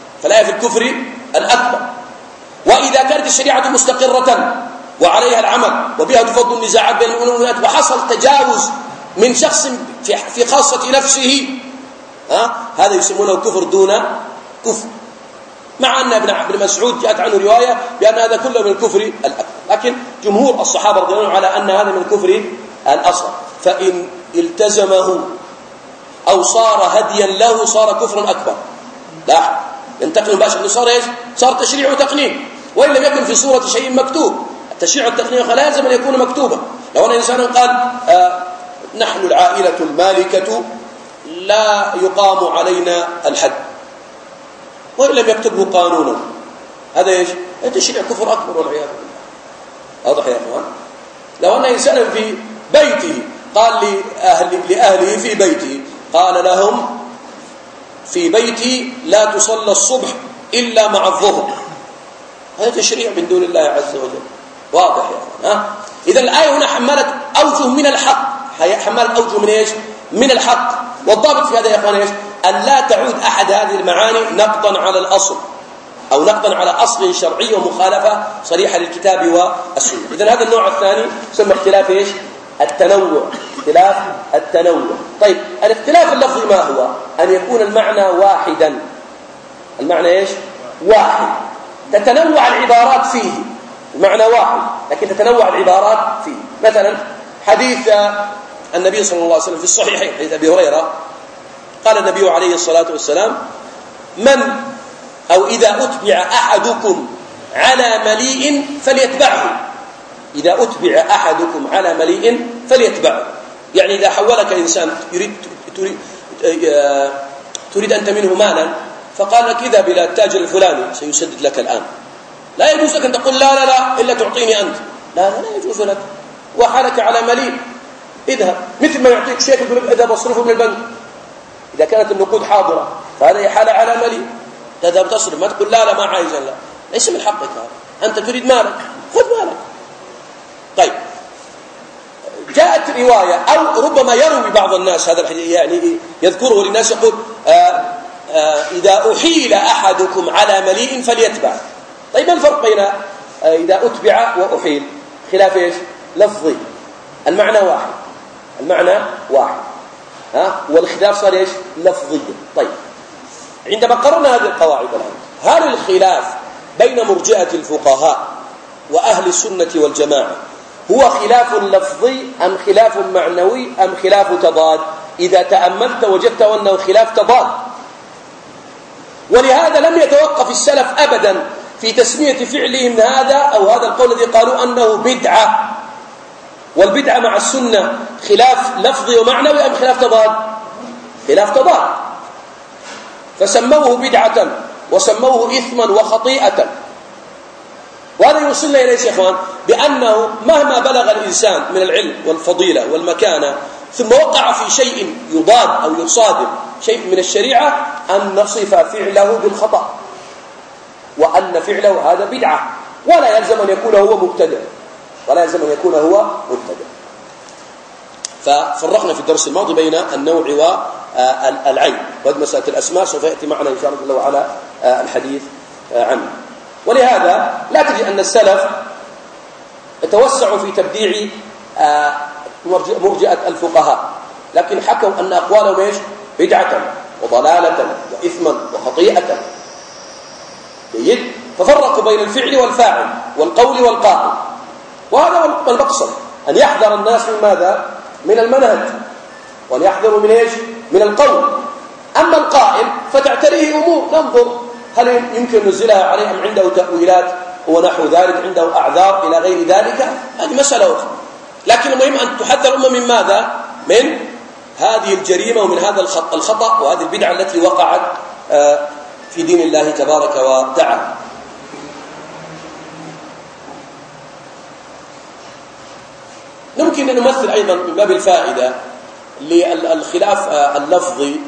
وإذا كانت الشريعة مستقرة وعليها العمل وبها تفض النزاعات بين المؤمنين وحصل تجاوز من شخص في خاصة نفسه، هذا يسمونه كفر دون كفر. مع أن ابن مسعود جاءت عنه رواية بأن هذا كله من الكفر الأكبر، لكن جمهور الصحابة رضي الله عنهم على أن هذا من الكفر الأصغر. فإن التزمه أو صار هديا له صار كفرا أكبر. لا ينتقل مباشرة، صار إيش؟ صار تشريع وتقنين، وإن لم يكن في صورة شيء مكتوب. التشريع والتقنين لا يلزم أن يكون مكتوبا. لو أن إنسان قال نحن العائلة المالكة لا يقام علينا الحد، وإن لم يكتبه قانونا، هذا إيش؟ تشريع كفر أكبر والعياذ بالله. واضح يا أخوان؟ لو أن إنسان في بيته قال لأهله في بيته، قال لهم في بيتي لا تصلى الصبح إلا مع الظهر، هذا تشريع من دون الله عز وجل واضح يا أخوان. إذا الآية هنا حملت أوجه من الحق، حملت أوجه من إيش؟ من الحق. والضابط في هذا يا أخوان إيش؟ أن لا تعود أحد هذه المعاني نقضا على الأصل أو نقضا على أصل شرعي ومخالفة صريحة للكتاب والسنة. إذن هذا النوع الثاني يسمى اختلاف إيش؟ التنوع. اختلاف التنوع. طيب الاختلاف اللفظي ما هو؟ أن يكون المعنى واحدا. المعنى إيش؟ واحد، تتنوع العبارات فيه، المعنى واحد لكن تتنوع العبارات فيه. مثلا حديث النبي صلى الله عليه وسلم في الصحيحين، حديث أبي هريرة، قال النبي عليه الصلاة والسلام: من أو إذا أتبع أحدكم على مليء فليتبعه. إذا أتبع أحدكم على مليء فليتبعه، يعني إذا حولك إنسان تريد أنت منه مالا فقال لك اذهب إلى التاجر الفلاني سيسدد لك الآن، لا يجوز لك أن تقول لا لا لا إلا تعطيني أنت، لا لا يجوز لك، وحالك على مليء اذهب، مثل ما يعطيك شيخ يقول لك اذهب اصرفه من البنك إذا كانت النقود حاضرة، فهذا حالة على مليء، تذهب تصرف، ما تقول لا لا ما عايزا، لا، ليس من حقك هذا، أنت تريد مالك خذ مالك. طيب جاءت رواية أو ربما يروي بعض الناس هذا الحديث، يعني يذكره للناس، يقول إذا أحيل أحدكم على مليء فليتبع. طيب ما الفرق بين إذا أتبع وأحيل؟ خلاف إيش؟ لفظي، المعنى واحد، المعنى واحد، والاختلاف صار إيش؟ لفظي. طيب عندما قررنا هذه القواعد الآن، هل الخلاف بين مرجئة الفقهاء وأهل السنة والجماعة هو خلاف لفظي أم خلاف معنوي أم خلاف تضاد؟ إذا تأملت وجدت أنه خلاف تضاد، ولهذا لم يتوقف السلف أبدا في تسمية فعلهم هذا أو هذا القول الذي قالوا أنه بدعة، والبدعة مع السنة خلاف لفظي ومعنوي أم خلاف تضاد؟ خلاف تضاد، فسموه بدعة وسموه إثما وخطيئة. وهذا يوصلنا إليه يا إخوان بأنه مهما بلغ الإنسان من العلم والفضيلة والمكانة ثم وقع في شيء يضاد أو يصادم شيء من الشريعة، أن نصف فعله بالخطأ وأن فعله هذا بدعة، ولا يلزم أن يكون هو مبتدع، ولا يلزم أن يكون هو مبتدع. ففرقنا في الدرس الماضي بين النوع والعين، وهذه مسألة الأسماء سوف يأتي معنا إن شاء الله وعلى الحديث عنه. ولهذا لا تجد أن السلف توسعوا في تبديع مرجئة الفقهاء، لكن حكوا أن أقوالهم إيش؟ بدعة وضلالة وإثما وخطيئة. جيد؟ ففرقوا بين الفعل والفاعل والقول والقائل، وهذا هو المقصد، أن يحذر الناس من ماذا؟ من المنهج، وأن يحذروا من إيش؟ من القول. أما القائل فتعتريه أمور، ننظر هل يمكن نزلها عليه أم عنده تأويلات ونحو ذلك، عنده أعذار إلى غير ذلك، هذه مسألة أخرى. لكن المهم أن تحذر الأمة من ماذا؟ من هذه الجريمة ومن هذا الخطأ وهذه البدعة التي وقعت في دين الله تبارك وتعالى. ممكن أن نمثل أيضا من باب الفائدة للخلاف اللفظي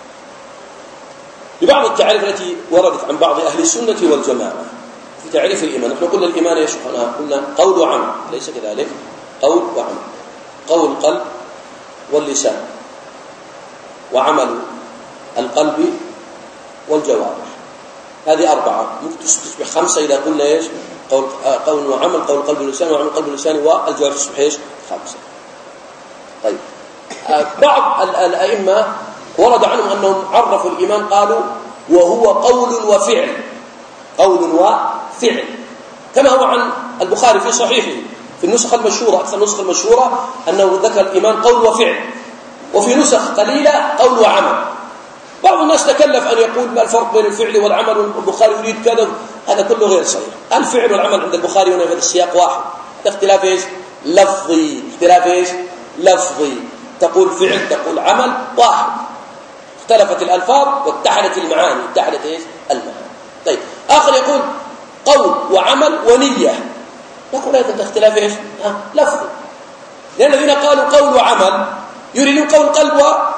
ببعض التعريف التي وردت عن بعض أهل السنة والجماعة في تعريف الإيمان. نحن قلنا الإيمان يا شيخنا، قلنا قول وعمل، ليس كذلك؟ قول وعمل، قول القلب واللسان، وعمل القلب والجوارح، هذه أربعة، ممكن تصبح خمسة إذا قلنا إيش؟ قول وعمل، قول القلب واللسان، وعمل القلب واللسان والجوارح، تصبح إيش؟ خمسة. طيب بعض الأئمة ورد عنهم أنهم عرفوا الإيمان، قالوا وهو قول وفعل، قول وفعل، كما هو عن البخاري في صحيحه في النسخ المشهورة، أكثر النسخ المشهورة أنه ذكر الإيمان قول وفعل، وفي نسخ قليلة قول وعمل. بعض الناس تكلف أن يقول ما الفرق بين الفعل والعمل، والبخاري يريد كذا، هذا كله غير صحيح. الفعل والعمل عند البخاري هنا في السياق واحد، اختلاف إيش؟ لفظي، اختلاف إيش؟ لفظي، تقول فعل تقول عمل واحد، اختلفت الألفاظ واتحدت المعاني، اتحدت إيش؟ المعاني. طيب آخر يقول قول وعمل ونية، نقول هذا اختلاف إيش؟ لفظي، لأن الذين قالوا قول وعمل يريدون قول قلب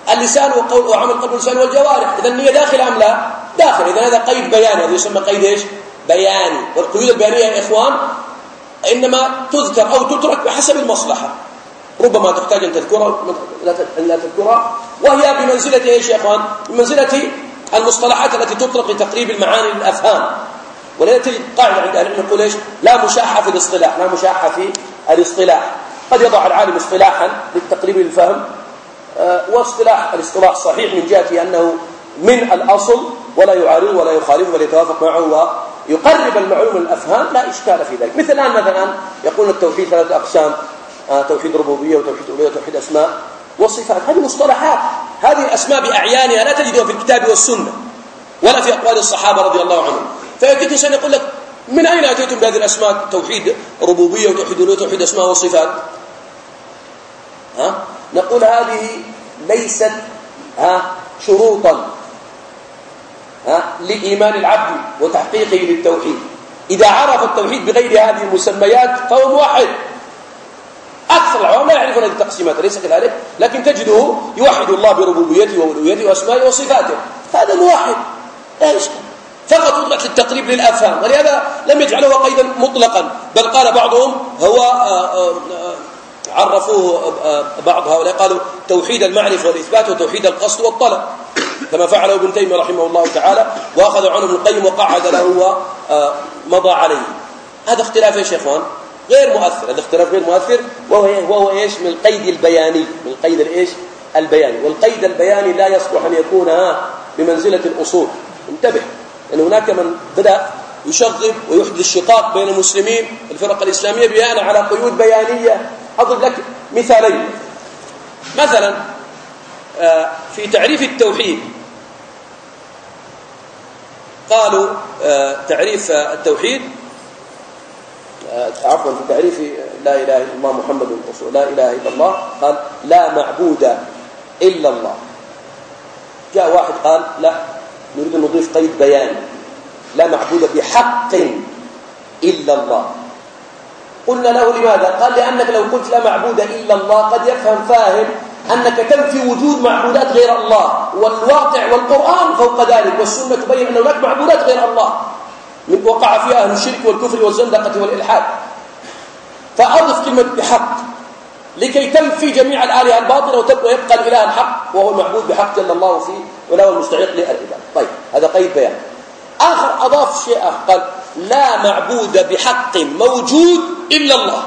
اللسان وقول وعمل قلب اللسان والجوارح. إذا النية داخل أم لا؟ داخل. إذا هذا قيد بياني، هذا يسمى قيد إيش؟ بياني. والقيود البيانية يا إخوان إنما تذكر أو تترك بحسب المصلحة، ربما تحتاج أن تذكرها لا تذكرها، وهي بمنزلة إيش يا إخوان؟ بمنزلة المصطلحات التي تطلق لتقريب المعاني للأفهام. ولذلك تجد قاعدة عند أهل العلم يقول إيش؟ لا مشاحة في الاصطلاح، لا مشاحة في الاصطلاح. قد يضع العالم اصطلاحا للتقريب للفهم، الاصطلاح صحيح من جهة أنه من الأصل ولا يعارض ولا يخالف بل يتوافق معه ويقرب المعلومة للأفهام، لا إشكال في ذلك. مثلا يقول التوحيد 3 أقسام، توحيد ربوبية وتوحيد ألوهية وتوحيد أسماء وصفات. هذه مصطلحات، هذه الأسماء بأعيانها لا تجدها في الكتاب والسنة ولا في أقوال الصحابة رضي الله عنهم. فيأتيك إنسان يقول لك من أين أتيتم بهذه الأسماء؟ توحيد ربوبية وتوحيد ألوهية وتوحيد أسماء وصفات. نقول هذه ليست شروطا لإيمان العبد وتحقيقه للتوحيد. إذا عرف التوحيد بغير هذه المسميات فهو موحد. أكثر العوام لا يعرفون هذه التقسيمات، ليس كذلك، لكن تجده يوحد الله بربوبيته وألوهيته وأسمائه وصفاته، هذا موحد لا يشكل، فقط أطلق للتقريب للأفهام. ولهذا لم يجعله قيدا مطلقا، بل قال بعضهم هو عرفوه بعض هؤلاء قالوا توحيد المعرفة والإثبات وتوحيد القصد والطلب، كما فعله ابن تيمية رحمه الله تعالى، وأخذ عنه ابن القيم وقعد له ومضى عليه. هذا اختلاف ايش يا اخوان؟ غير مؤثر، هذا اختلاف غير مؤثر، وهو ايش؟ من القيد البياني، من القيد الايش؟ البياني. والقيد البياني لا يصلح ان يكون بمنزلة الأصول. انتبه، لأن هناك من بدأ يشغب ويحدث الشقاق بين المسلمين الفرق الإسلامية بناء على قيود بيانية. أضرب لك مثالين. مثلا في تعريف التوحيد قالوا تعريف التوحيد عفوا في تعريف لا إله إلا الله محمد رسول لا إله إلا الله قال لا معبود إلا الله. جاء واحد قال لا، نريد أن نضيف قيد بياني، لا معبود بحق إلا الله. قلنا له لماذا؟ قال لأنك لو قلت لا معبود إلا الله قد يفهم فاهم أنك تنفي وجود معبودات غير الله، والواقع والقرآن فوق ذلك والسنة تبين أن هناك معبودات غير الله وقع فيها أهل الشرك والكفر والزندقة والإلحاد. فأضف كلمة بحق لكي تنفي جميع الآلهة الباطلة ويبقى الإله الحق وهو المعبود بحق جل الله فيه ولا هو المستحق للعبادة. طيب هذا قيد بيان. آخر أضاف شيء آخر قال لا معبود بحق موجود إلا الله،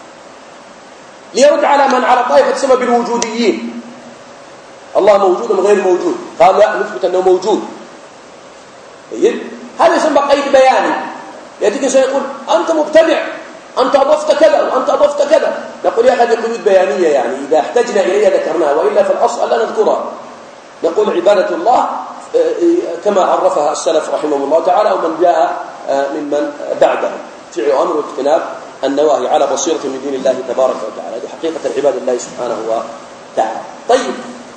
ليرد على من على طائفة تسمى بالوجوديين، الله موجود أم غير موجود؟ قال لا، نثبت أنه موجود. طيب هذا يسمى قيد بياني. يأتيك إنسان يقول أنت مبتدع، أنت أضفت كذا وأنت أضفت كذا، نقول يا أخي هذه قيود بيانية، يعني إذا احتجنا إليها ذكرناها وإلا في الأصل لا نذكرها. نقول عبادة الله كما عرفها السلف رحمه الله تعالى ومن جاء ممن بعده، فعل أمر واجتناب النواهي على بصيرة من دين الله تبارك وتعالى. هذه حقيقة العباد الله سبحانه وتعالى. طيب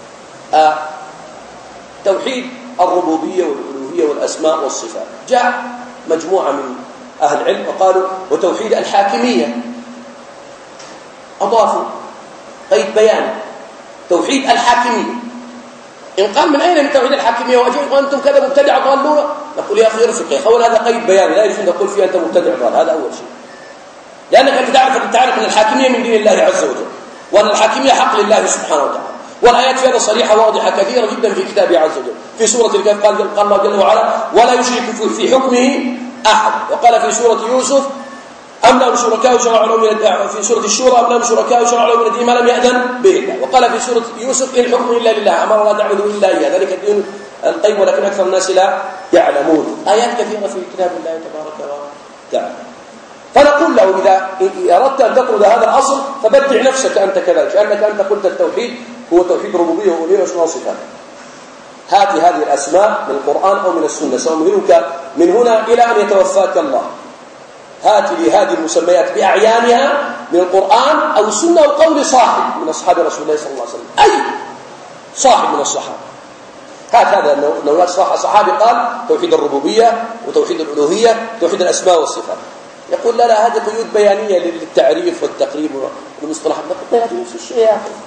توحيد الربوبية والألوهية والأسماء والصفات، جاء مجموعة من أهل العلم وقالوا وتوحيد الحاكمية، أضافوا قيد بيان توحيد الحاكمية. إن قال من أين من توحيد الحاكمية وأنتم كذا مبتدع ضالون، نقول يا أخي ارفق يا أخي، هذا قيد بياني لا يجوز أن تقول فيه أنت مبتدع ضال، هذا أول شيء، لأنك أنت تعرف أن الحاكمية من دين الله عز وجل، وأن الحاكمية حق لله سبحانه وتعالى، والآيات في هذا صريحة واضحة كثيرة جدا في كتابه عز وجل. في سورة الكهف قال الله جل وعلا ولا يشرك في حكمه أحد، وقال في سورة يوسف أم لهم شركاء شرعوا لهم في سورة الشورى أم لهم شركاء شرعوا لهم من الدين ما لم يأذن به الله، وقال في سورة يوسف إن الحكم إلا لله أمر لا تعبدوا إلا إياه ذلك الدين القيم ولكن أكثر الناس لا يعلمون. آيات كثيرة في كتاب الله تبارك وتعالى. فنقول له إذا أردت أن تطرد هذا الأصل فبدع نفسك أنت كذلك، لأنك أنت قلت التوحيد هو توحيد ربوبية وألوهية وأسماء وصفات. هات هذه الأسماء من القرآن أو من السنة، سأمهلك من هنا إلى أن يتوفاك الله. هات لي هذه المسميات بأعيانها من القرآن أو السنة أو قول صاحب من أصحاب رسول الله صلى الله عليه وسلم، أي صاحب من الصحابة. هات هذا نوع صحابي قال توحيد الربوبية وتوحيد الألوهية وتوحيد الأسماء والصفات. يقول لا هذه قيود بيانية للتعريف والتقريب والمصطلحات. نقول هذه نفس الشيء يا أخي،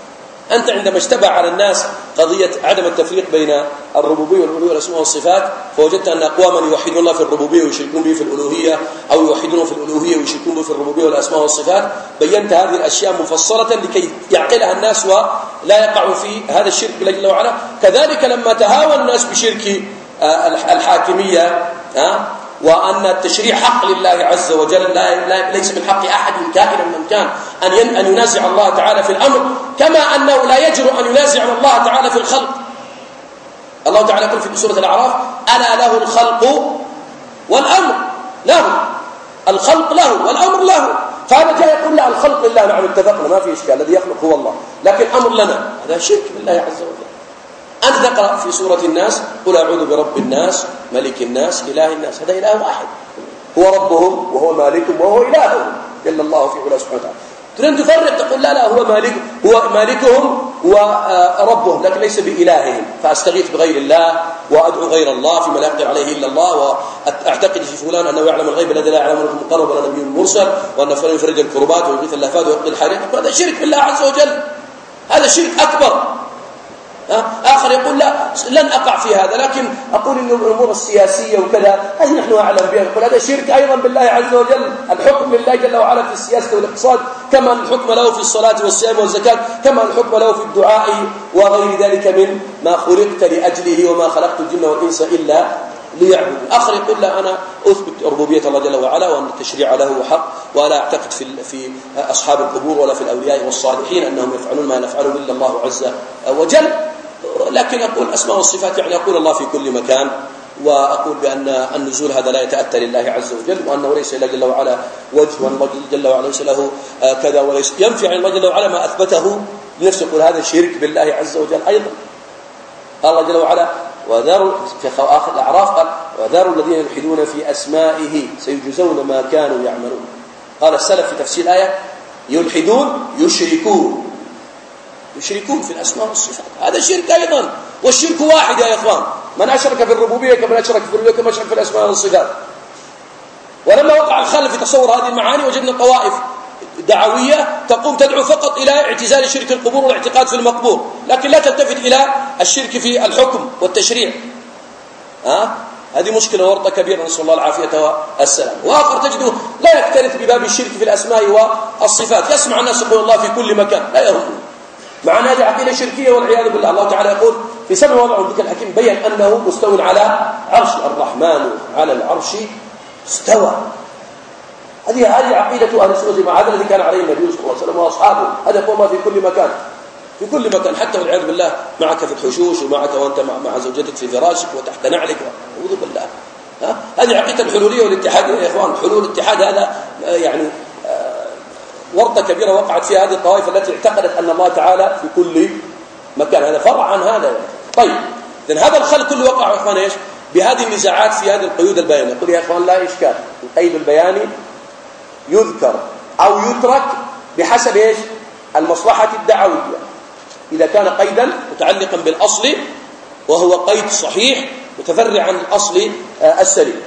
أنت عندما اشتبه على الناس قضية عدم التفريق بين الربوبية والألوهية والأسماء والصفات، فوجدت أن أقواما يوحدون الله في الربوبية ويشركون به في الألوهية، أو يوحدون في الألوهية ويشركون به في الربوبية والأسماء والصفات. بينت هذه الأشياء مفصلة لكي يعقلها الناس ولا يقعوا في هذا الشرك بالله جل وعلا. كذلك لما تهاوى الناس بشرك الحاكمية وأن التشريع حق لله عز وجل، ليس من حق أحد كائنا من كان أن ينازع الله تعالى في الأمر، كما أنه لا يجرؤ أن ينازع الله تعالى في الخلق. الله تعالى يقول في سورة الأعراف: ألا له الخلق والأمر، له الخلق له والأمر له. فهذا جاء يقول لا، الخلق لله، نعم اتفقنا ما في إشكال، الذي يخلق هو الله، لكن أمر لنا، هذا شرك بالله عز وجل. أنت تقرأ في سورة الناس: قل أعوذ برب الناس ملك الناس إله الناس. هذا إله واحد، هو ربهم وهو مالكهم وهو إلههم جل الله في علاه سبحانه وتعالى. تريد تفرق تقول لا هو مالكهم وربهم، لكن ليس بإلههم، فأستغيث بغير الله وأدعو غير الله فيما لا يقدر عليه إلا الله، وأعتقد في فلان أنه يعلم الغيب الذي لا يعلمه المقرب ولا نبي مرسل، وأن فلان يفرج الكربات ويغيث اللهفات ويقضي الحاجات. هذا شرك بالله عز وجل، هذا شرك أكبر. آخر يقول لا لن أقع في هذا، لكن أقول إن الأمور السياسية وكذا هذه نحن أعلم بها. يقول هذا شرك أيضا بالله عز وجل. الحكم لله جل وعلا في السياسة والاقتصاد، كما الحكم له في الصلاة والصيام والزكاة، كما الحكم له في الدعاء وغير ذلك من ما خلقت لأجله وما خلقت الجن والإنس إلا ليعبدوا. آخر يقول لا أنا أثبت ربوبية الله جل وعلا وأن التشريع له حق، ولا أعتقد في أصحاب القبور ولا في الأولياء والصالحين أنهم يفعلون ما نفعله إلا الله عز وجل. لكن أقول أسماء والصفات، يعني أقول الله في كل مكان، وأقول بأن النزول هذا لا يتأتى لله عز وجل، وأنه ليس إلا جل وعلا وجه، وأن الله جل وعلا ليس له كذا، وليس ينفي عن الله جل وعلا ما أثبته لنفسه. يقول هذا شرك بالله عز وجل أيضا. الله جل وعلا وذروا في آخر الأعراف قال: وذروا الذين يلحدون في أسمائه سيجزون ما كانوا يعملون. قال السلف في تفسير الآية: يلحدون يشركون في الأسماء والصفات، هذا شرك أيضا. والشرك واحد يا إخوان، من أشرك في الربوبية كما أشرك في الربوبية كما أشرك في الأسماء والصفات. ولما وقع الخلل في تصور هذه المعاني وجدنا طوائف دعوية تقوم تدعو فقط إلى اعتزال شرك القبور والاعتقاد في المقبور، لكن لا تلتفت إلى الشرك في الحكم والتشريع. هذه مشكلة ورطة كبيرة، نسأل الله العافية والسلام. وآخر تجده لا يكترث بباب الشرك في الأسماء والصفات، يسمع الناس يقول الله في كل مكان، لا يهمه، مع أن هذه عقيدة شركية والعياذ بالله. الله تعالى يقول في 7 مواضع ذكر الحكيم بين أنه مستوى على عرش، الرحمن على العرش استوى. هذه عقيدة أهل السنة والجماعة، هذا الذي كان عليه النبي صلى الله عليه وسلم وأصحابه. هذا يقول الله في كل مكان، في كل مكان، حتى والعياذ بالله معك في الحشوش، ومعك وأنت مع زوجتك في فراشك وتحت نعلك، أعوذ بالله. هذه عقيدة الحلولية والاتحاد يا إخوان. حلول الاتحاد هذا يعني ورطة كبيرة وقعت فيها هذه الطوائف التي اعتقدت أن الله تعالى في كل مكان، هذا فرع عن هذا يعني. طيب إذن هذا الخلل كله وقع يا إخوان إيش؟ بهذه النزاعات في هذه القيود البيانية. يقول يا إخوان لا إشكال، القيد البياني يذكر أو يترك بحسب إيش؟ المصلحة الدعوية. إذا كان قيدا متعلقا بالأصل وهو قيد صحيح متفرع عن الأصل السليم.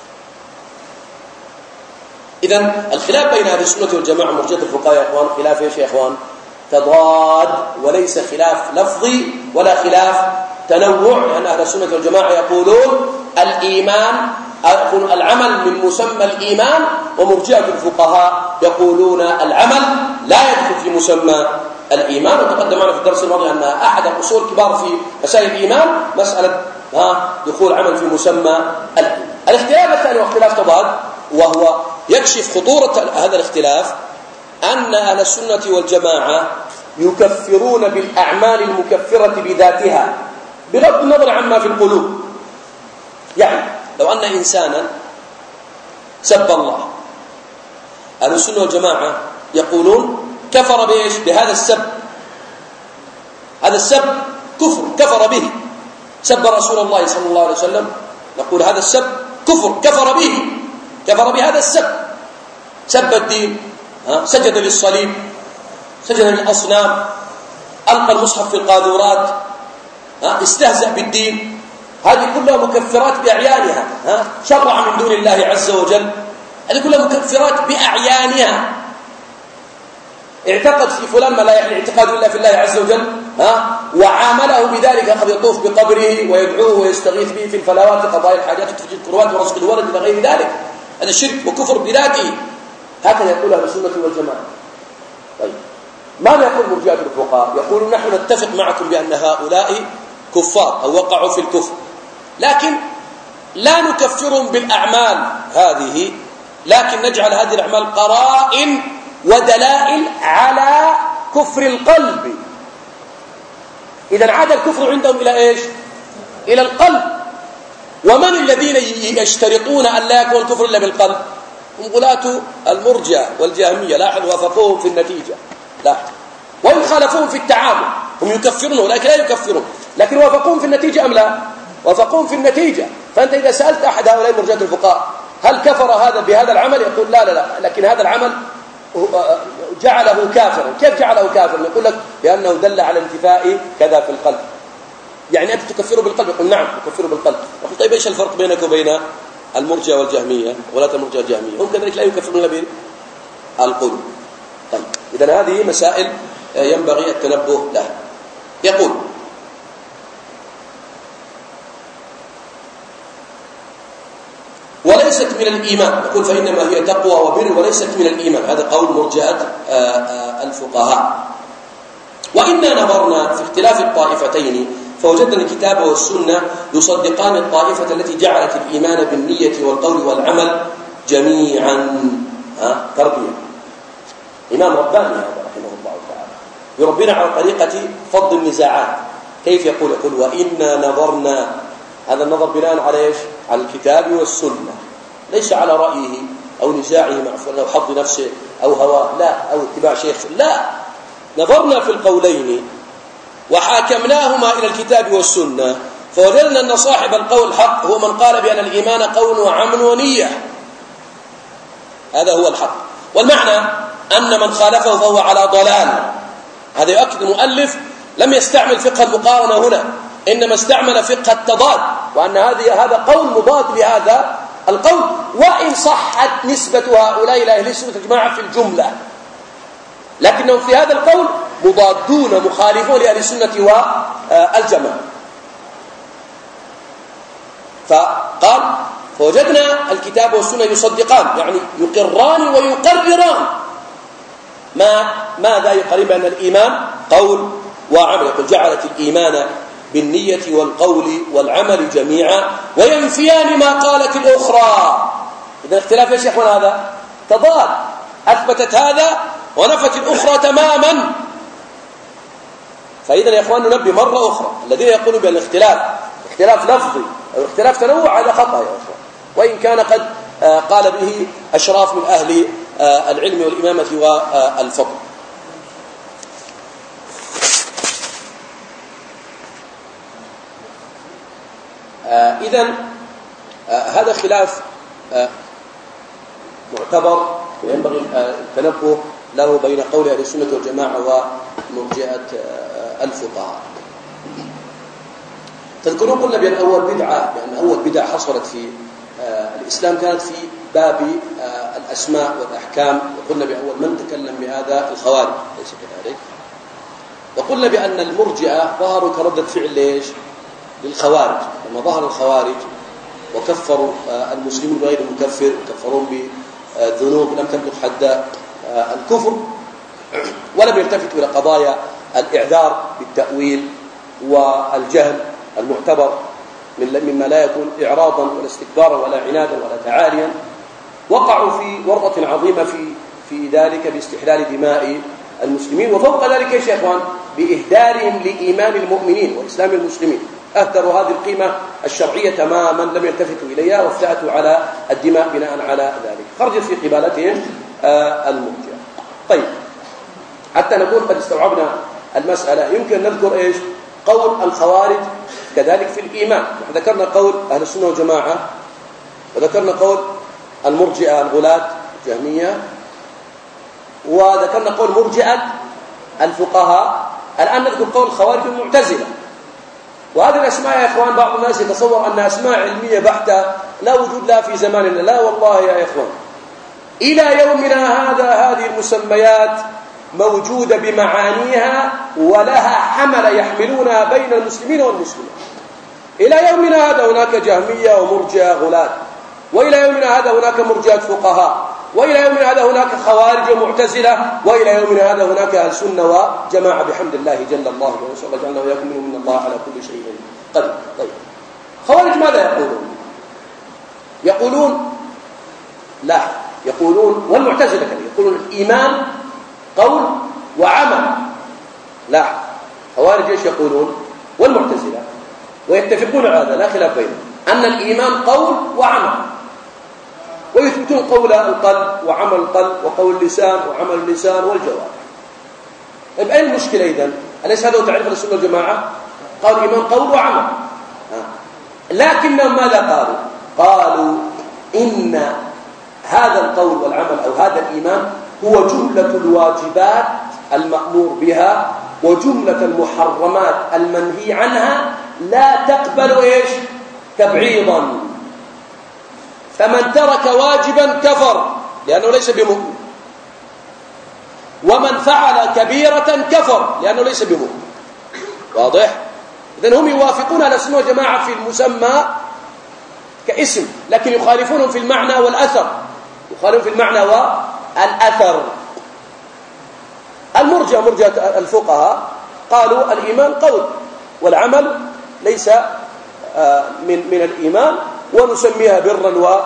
إذن الخلاف بين أهل السنة والجماعة مرجئة الفقهاء يا إخوان خلاف إيش يا إخوان؟ تضاد، وليس خلاف لفظي ولا خلاف تنوع، لأن أهل السنة والجماعة يقولون الإيمان، يقولون العمل من مسمى الإيمان، ومرجئة الفقهاء يقولون العمل لا يدخل في مسمى الإيمان. وتقدم معنا في الدرس الماضي أن أحد الأصول الكبار في مسائل الإيمان مسألة دخول عمل في مسمى الإيمان. الاختلاف الثاني واختلاف تضاد، وهو يكشف خطورة هذا الاختلاف، أن أهل السنة والجماعة يكفرون بالأعمال المكفرة بذاتها بغض النظر عما في القلوب. يعني لو أن إنسانا سب الله، أهل السنة والجماعة يقولون كفر بإيش؟ بهذا السب، هذا السب كفر به. سب رسول الله صلى الله عليه وسلم، نقول هذا السب كفر بهذا السب. سب الدين، سجد للصليب، سجد للأصنام، ألقى المصحف في القاذورات، استهزأ بالدين، هذه كلها مكفرات بأعيانها. شرع من دون الله عز وجل، هذه كلها مكفرات بأعيانها. اعتقد في فلان ما لا يعني اعتقاد إلا في الله عز وجل، وعامله بذلك، قد يطوف بقبره ويدعوه ويستغيث به في الفلاوات قضاء الحاجات وتفريج الكروات ورزق الولد إلى غير ذلك، هذا شرك وكفر بذاته. هكذا يقول أهل السنة والجماعة. طيب ماذا يقول مرجئة الفقهاء؟ يقول نحن نتفق معكم بأن هؤلاء كفار أو وقعوا في الكفر، لكن لا نكفرهم بالأعمال هذه، لكن نجعل هذه الأعمال قرائن ودلائل على كفر القلب. إذا عاد الكفر عندهم إلى إيش؟ إلى القلب. ومن الذين يشترطون أن لا يكون الكفر إلا بالقلب؟ هم غلاة المرجئة والجهمية. لاحظ وافقوهم في النتيجة، لاحظ، وإن خالفوهم في التعامل هم يكفرون ولكن لا يكفرون، لكن وافقوهم في النتيجة أم لا؟ وافقوهم في النتيجة. فأنت إذا سألت أحد هؤلاء مرجئة الفقهاء هل كفر هذا بهذا العمل؟ يقول لا لا لا، لكن هذا العمل جعله كافرا. كيف جعله كافرا؟ يقول لك لأنه دل على انتفاء كذا في القلب. يعني أنت تكفره بالقلب؟ يقول نعم تكفره بالقلب. يقول طيب إيش الفرق بينك وبين المرجئة والجهمية ولاة المرجئة والجهمية؟ هم كذلك لا يكفرون إلا بالقلب. طيب إذا هذه مسائل ينبغي التنبه لها. يقول وليست من الإيمان، يقول فإنما هي تقوى وبر وليست من الإيمان. هذا قول مرجئة الفقهاء. وإنا نظرنا في اختلاف الطائفتين فوجدنا الكتاب والسنة يصدقان الطائفة التي جعلت الإيمان بالنية والقول والعمل جميعا. تربية إمام رباني هذا رحمه الله تعالى، يربينا على طريقة فض النزاعات. كيف يقول؟ يقول وإنا نظرنا، هذا النظر بناء على إيش؟ على الكتاب والسنة، ليس على رأيه أو نزاعه مع فلان أو حظ نفسه أو هواه، لا، أو اتباع شيخ، لا، نظرنا في القولين وحاكمناهما إلى الكتاب والسنة فوجدنا أن صاحب القول الحق هو من قال بأن الإيمان قول وعمل ونية، هذا هو الحق. والمعنى أن من خالفه فهو على ضلال. هذا يؤكد المؤلف لم يستعمل فقه المقارنة هنا، إنما استعمل فقه التضاد، وأن هذا قول مضاد لهذا القول، وإن صحت نسبة هؤلاء إلى أهل السنة والجماعة في الجملة، لكنهم في هذا القول مضادون مخالفون لأهل السنة والجماعة. فقال فوجدنا الكتاب والسنة يصدقان، يعني يقران ويقرران. ماذا يقرر؟ بأن الإيمان قول وعمل. يقول جعلت الإيمان بالنية والقول والعمل جميعا وينفيان ما قالت الأخرى. إذا اختلاف يا شيخ هذا تضاد، أثبتت هذا ونفت الأخرى تماما. فإذا يا إخوان ننبه مرة أخرى الذين يقولون بأن الاختلاف اختلاف لفظي أو اختلاف تنوع هذا خطأ يا إخوان، وإن كان قد قال به أشراف من أهل العلم والإمامة والفضل. إذن هذا خلاف معتبر وينبغي التنبه له بين قول أهل السنة والجماعة ومرجئة الفقهاء. تذكرون قلنا بأن أول بدعة حصلت في الإسلام كانت في باب الأسماء والأحكام، وقلنا بأول من تكلم بهذا الخوارج، ليس كذلك؟ وقلنا بأن المرجئة ظهروا كردة فعل ليش؟ للخوارج. لما ظهر الخوارج وكفروا المسلمين بغير المكفر وكفرون بذنوب لم تبلغ حد الكفر، ولم يلتفتوا إلى قضايا الإعذار بالتأويل والجهل المعتبر مما لا يكون إعراضا ولا استكبارا ولا عنادا ولا تعاليا، وقعوا في ورطة عظيمة في ذلك باستحلال دماء المسلمين، وفوق ذلك يا شيخوان بإهدارهم لإيمان المؤمنين وإسلام المسلمين. أهدروا هذه القيمة الشرعية تماما، لم يلتفتوا إليها وافتأتوا على الدماء بناء على ذلك، خرجت في قبالتهم المرجئة. طيب حتى نقول قد استوعبنا المسألة يمكن نذكر إيش؟ قول الخوارج كذلك في الإيمان. ذكرنا قول أهل السنة والجماعة، وذكرنا قول المرجئة الغلاة الجهمية، وذكرنا قول مرجئة الفقهاء. الآن نذكر قول الخوارج المعتزلة. وهذه الأسماء يا إخوان بعض الناس يتصور أنها أسماء علمية بحتة لا وجود لها في زماننا. لا والله يا إخوان، إلى يومنا هذا هذه المسميات موجودة بمعانيها ولها حمل يحملونها بين المسلمين والمسلمين. إلى يومنا هذا هناك جهمية ومرجئة غلاة، وإلى يومنا هذا هناك مرجئة فقهاء، وإلى يومنا هذا هناك خوارج ومعتزلة، وإلى يومنا هذا هناك أهل سنة وجماعة بحمد الله جل الله، ونسأل الله جعلنا وإياكم منهم من الله على كل شيء قدير. طيب خوارج ماذا يقولون؟ يقولون لا، يقولون والمعتزلة كذلك يقولون الإيمان قول وعمل. لا، خوارج ايش يقولون؟ والمعتزلة، ويتفقون على هذا لا خلاف بينهم، أن الإيمان قول وعمل، ويثبتون قول القلب وعمل القلب وقول اللسان وعمل اللسان والجوارح. طيب أين المشكلة إذن؟ أليس هذا هو تعريف السنة والجماعة؟ قالوا الإيمان قول وعمل، لكنهم ماذا قالوا؟ قالوا إن هذا القول والعمل أو هذا الإيمان هو جملة الواجبات المأمور بها وجملة المحرمات المنهي عنها، لا تقبل إيش؟ تبعيضا. فمن ترك واجبا كفر لأنه ليس بمؤمن، ومن فعل كبيرة كفر لأنه ليس بمؤمن. واضح؟ إذن هم يوافقون على السنة والجماعة في المسمى كاسم، لكن يخالفونهم في المعنى والأثر، يخالفون في المعنى والأثر. مرجئة الفقهاء قالوا الإيمان قول والعمل ليس من الإيمان، ونسميها برا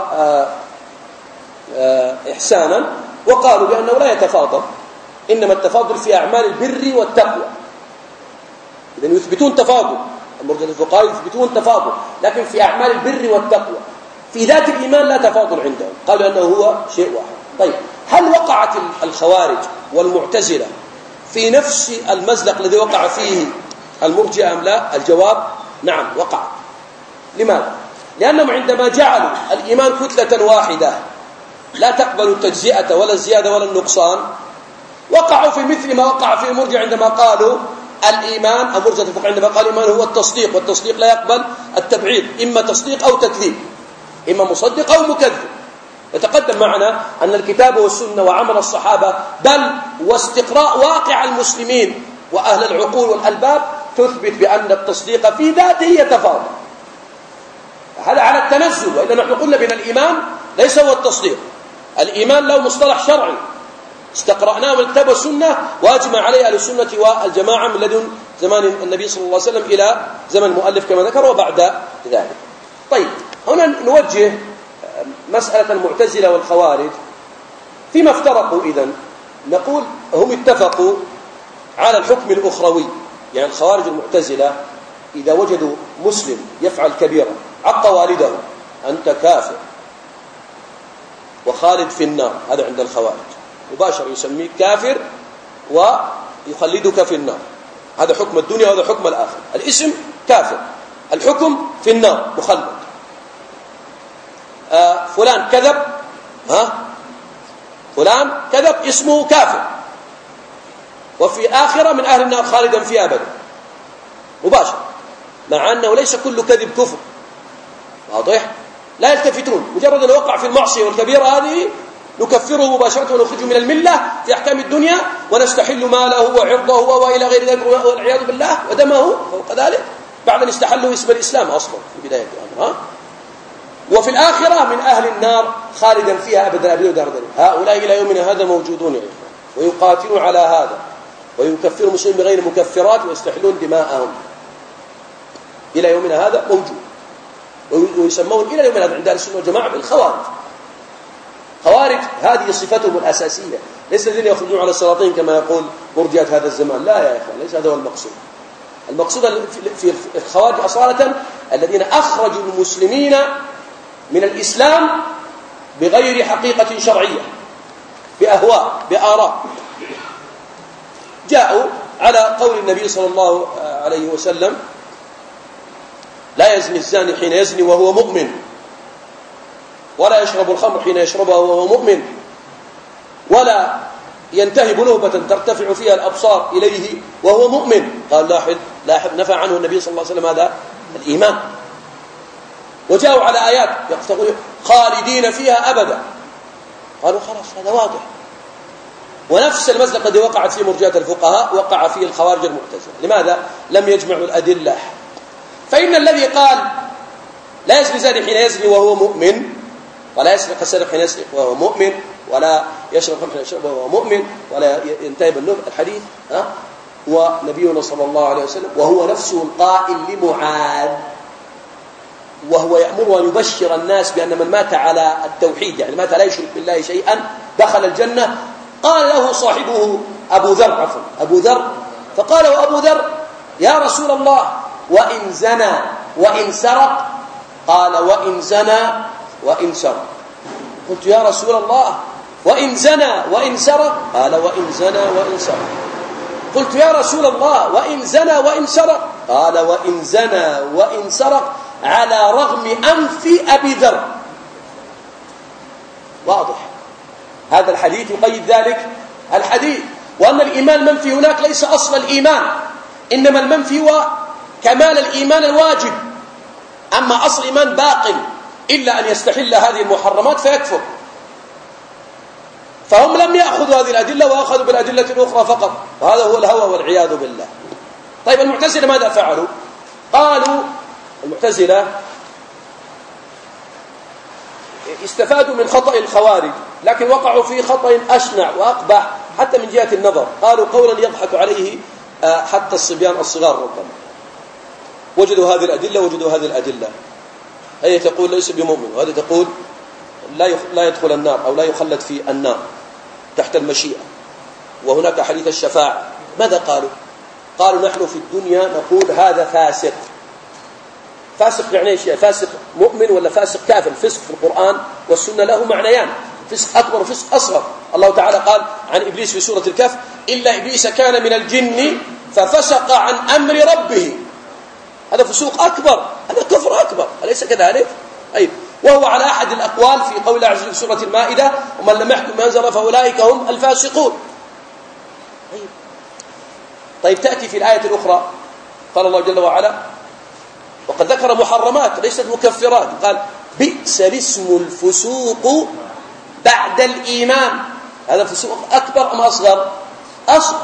وإحسانا، وقالوا بأنه لا يتفاضل، إنما التفاضل في أعمال البر والتقوى. إذن يثبتون تفاضل، مرجئة الفقهاء يثبتون تفاضل، لكن في أعمال البر والتقوى. في ذات الإيمان لا تفاضل عندهم، قالوا أنه هو شيء واحد. طيب هل وقعت الخوارج والمعتزلة في نفس المزلق الذي وقع فيه المرجئة أم لا؟ الجواب نعم وقعت. لماذا؟ لأنهم عندما جعلوا الإيمان كتلة واحدة لا تقبل التجزئة ولا الزيادة ولا النقصان، وقعوا في مثل ما وقع في المرجئة عندما قالوا الإيمان، أو مرجئة الفقهاء عندما قالوا الإيمان هو التصديق، والتصديق لا يقبل التبعيض، إما تصديق أو تكذيب، إما مصدق أو مكذب. يتقدم معنا أن الكتاب والسنة وعمل الصحابة بل واستقراء واقع المسلمين وأهل العقول والألباب تثبت بأن التصديق في ذاته يتفاضل. هذا على التنزل، وإلا نحن قلنا بأن الإيمان ليس هو التصديق. الإيمان له مصطلح شرعي استقرأناه من الكتاب والسنة، وأجمع عليه أهل السنة والجماعة من لدن زمان النبي صلى الله عليه وسلم إلى زمن المؤلف كما ذكر وبعد ذلك. طيب هنا نوجه مسألة المعتزلة والخوارج فيما افترقوا. إذن نقول هم اتفقوا على الحكم الأخروي، يعني الخوارج المعتزلة إذا وجدوا مسلم يفعل كبيرة عق والده أنت كافر وخالد في النار، هذا عند الخوارج مباشر يسميك كافر ويخلدك في النار. هذا حكم الدنيا وهذا حكم الآخر. الاسم كافر، الحكم في النار مخلد. فلان كذب، فلان كذب اسمه كافر، وفي آخرة من أهل النار خالدا فيها أبدا مباشر، مع أنه ليس كل كذب كفر. واضح؟ لا يلتفتون، مجرد أن وقع في المعصية والكبيرة هذه نكفره مباشرة ونخرجه من الملة في أحكام الدنيا، ونستحل ماله وعرضه وإلى غير ذلك والعياذ بالله ودمه فوق ذلك، بعد أن استحلوا اسم الإسلام أصلا في بداية الأمر. وفي الآخرة من أهل النار خالدا فيها أبدا أبدا دار ذلك. هؤلاء إلى يومنا هذا موجودون يا إخوان، ويقاتلون على هذا، ويكفرون المسلمين بغير مكفرات ويستحلون دماءهم. إلى يومنا هذا موجود، ويسمون إلى يومنا هذا عند أهل السنة والجماعة بالخوارج. خوارج هذه صفتهم الأساسية، ليس الذين يخرجون على السلاطين كما يقول مرجئة هذا الزمان. لا يا إخوان، ليس هذا هو المقصود. المقصود في الخوارج أصالة الذين أخرجوا المسلمين من الإسلام بغير حقيقة شرعية، بأهواء بآراء. جاءوا على قول النبي صلى الله عليه وسلم لا يزني الزاني حين يزني وهو مؤمن، ولا يشرب الخمر حين يشربها وهو مؤمن، ولا ينتهب نهبة ترتفع فيها الأبصار إليه وهو مؤمن. قال لاحظ نفى عنه النبي صلى الله عليه وسلم هذا الإيمان. وجاءوا على آيات يقول خالدين فيها أبدا، قالوا خلاص هذا واضح. ونفس المسلك الذي وقعت فيه مرجئة الفقهاء وقع فيه الخوارج المعتزلة. لماذا؟ لم يجمعوا الأدلة. فإن الذي قال لا يزني زاني حين يزني وهو مؤمن، ولا يسرق السارق حين يسرق وهو مؤمن، ولا يشرب الخمر حين يشرب وهو مؤمن، ولا ينتهي بالنوم، الحديث ونبينا صلى الله عليه وسلم وهو نفسه القائل لمعاذ وهو يأمر أن يبشر الناس بأن من مات على التوحيد، يعني مات لا يشرك بالله شيئا دخل الجنة. قال له صاحبه أبو ذر فقال له أبو ذر: يا رسول الله، وإن زنى وإن سرق؟ قال: وإن زنى وإن سرق. قلت: يا رسول الله، وإن زنى وإن سرق؟ قال: وإن زنى وإن سرق. قلت: يا رسول الله، وإن زنى وإن سرق؟ قال: وإن زنى وإن سرق على رغم أنف أبي ذر. واضح هذا الحديث يقيد ذلك الحديث، وأن الإيمان المنفي هناك ليس أصل الإيمان، إنما المنفي هو كمال الإيمان الواجب، أما أصل الإيمان باق إلا أن يستحل هذه المحرمات فيكفر. فهم لم يأخذوا هذه الأدلة وأخذوا بالأدلة الأخرى فقط، وهذا هو الهوى والعياذ بالله. طيب المعتزلة ماذا فعلوا؟ قالوا المعتزلة استفادوا من خطأ الخوارج، لكن وقعوا في خطأ أشنع وأقبح حتى من جهة النظر. قالوا قولا يضحك عليه حتى الصبيان الصغار ربما. وجدوا هذه الأدلة، هي تقول ليس بمؤمن، وهذه تقول لا يدخل النار أو لا يخلد في النار تحت المشيئة، وهناك حديث الشفاعة. ماذا قالوا؟ قالوا نحن في الدنيا نقول هذا فاسق. فاسق يعني ايش؟ فاسق مؤمن ولا فاسق كافر؟ الفسق في القرآن والسنة له معنيان: فسق أكبر وفسق أصغر. الله تعالى قال عن إبليس في سورة الكهف: إلا إبليس كان من الجن ففسق عن أمر ربه. هذا فسوق أكبر، هذا كفر أكبر، أليس كذلك؟ وهو على أحد الأقوال في قول الله عز وجل في سورة المائدة: ومن لم يحكم ما أنزل فأولئك هم الفاسقون. طيب تأتي في الآية الأخرى قال الله جل وعلا: وقد ذكر محرمات ليست مكفرات، قال: بئس الاسم الفسوق بعد الإيمان. هذا فسوق أكبر أم أصغر؟ أصغر.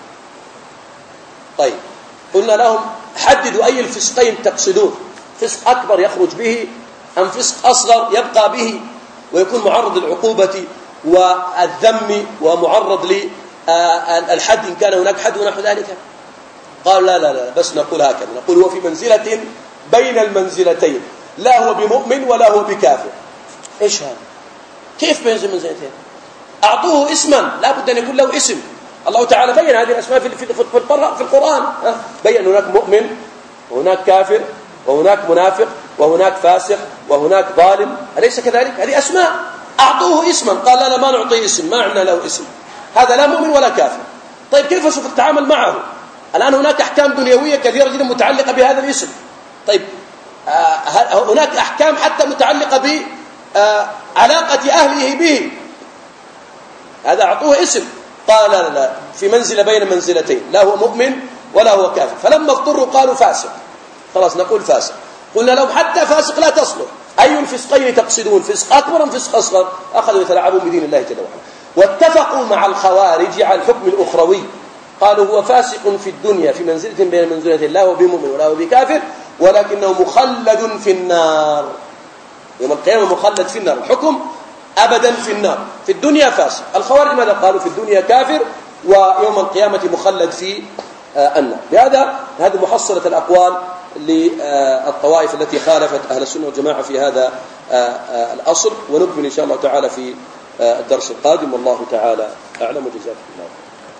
طيب قلنا لهم: حددوا أي الفسقين تقصدون، فسق أكبر يخرج به أم فسق أصغر يبقى به ويكون معرض للعقوبة والذم ومعرض للحد إن كان هناك حد ونحو ذلك؟ قال: لا بس نقول هكذا، نقول هو في منزلة بين المنزلتين، لا هو بمؤمن ولا هو بكافر. إيش هذا؟ كيف بين المنزلتين؟ أعطوه اسما، لا بد أن يكون له اسم. الله تعالى بين هذه الأسماء في القرآن، بين هناك مؤمن وهناك كافر وهناك منافق وهناك فاسق وهناك ظالم، أليس كذلك؟ هذه أسماء، أعطوه اسما. قال: لا ما نعطيه اسم، ما عندنا له اسم، هذا لا مؤمن ولا كافر. طيب كيف سوف تتعامل معه؟ الآن هناك أحكام دنيوية كثيرة جدا متعلقة بهذا الاسم. طيب هناك أحكام حتى متعلقة بعلاقة أهله به، هذا أعطوه اسم. قال: لا في منزلة بين منزلتين، لا هو مؤمن ولا هو كافر. فلما اضطروا قالوا فاسق، خلاص نقول فاسق. قلنا لهم: حتى فاسق لا تصلح، أي الفسقين تقصدون، فسق أكبر أم فسق أصغر؟ أخذوا يتلاعبون بدين الله جل وعلا، واتفقوا مع الخوارج على الحكم الأخروي. قالوا هو فاسق في الدنيا في منزلة بين منزلتين، لا هو بمؤمن ولا هو بكافر، ولكنه مخلد في النار يوم القيامة، مخلد في النار، الحكم أبدا في النار. في الدنيا فاسق. الخوارج ماذا قالوا؟ في الدنيا كافر ويوم القيامة مخلد في النار. هذه محصلة الأقوال للطوائف التي خالفت أهل السنة والجماعة في هذا الأصل، ونكمل إن شاء الله تعالى في الدرس القادم، والله تعالى أعلم، وجزاكم الله.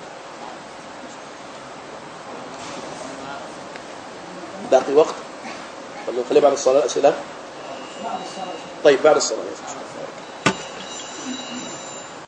باقي وقت؟ خلينا بعد الصلاة الأسئلة. طيب بعد الصلاة.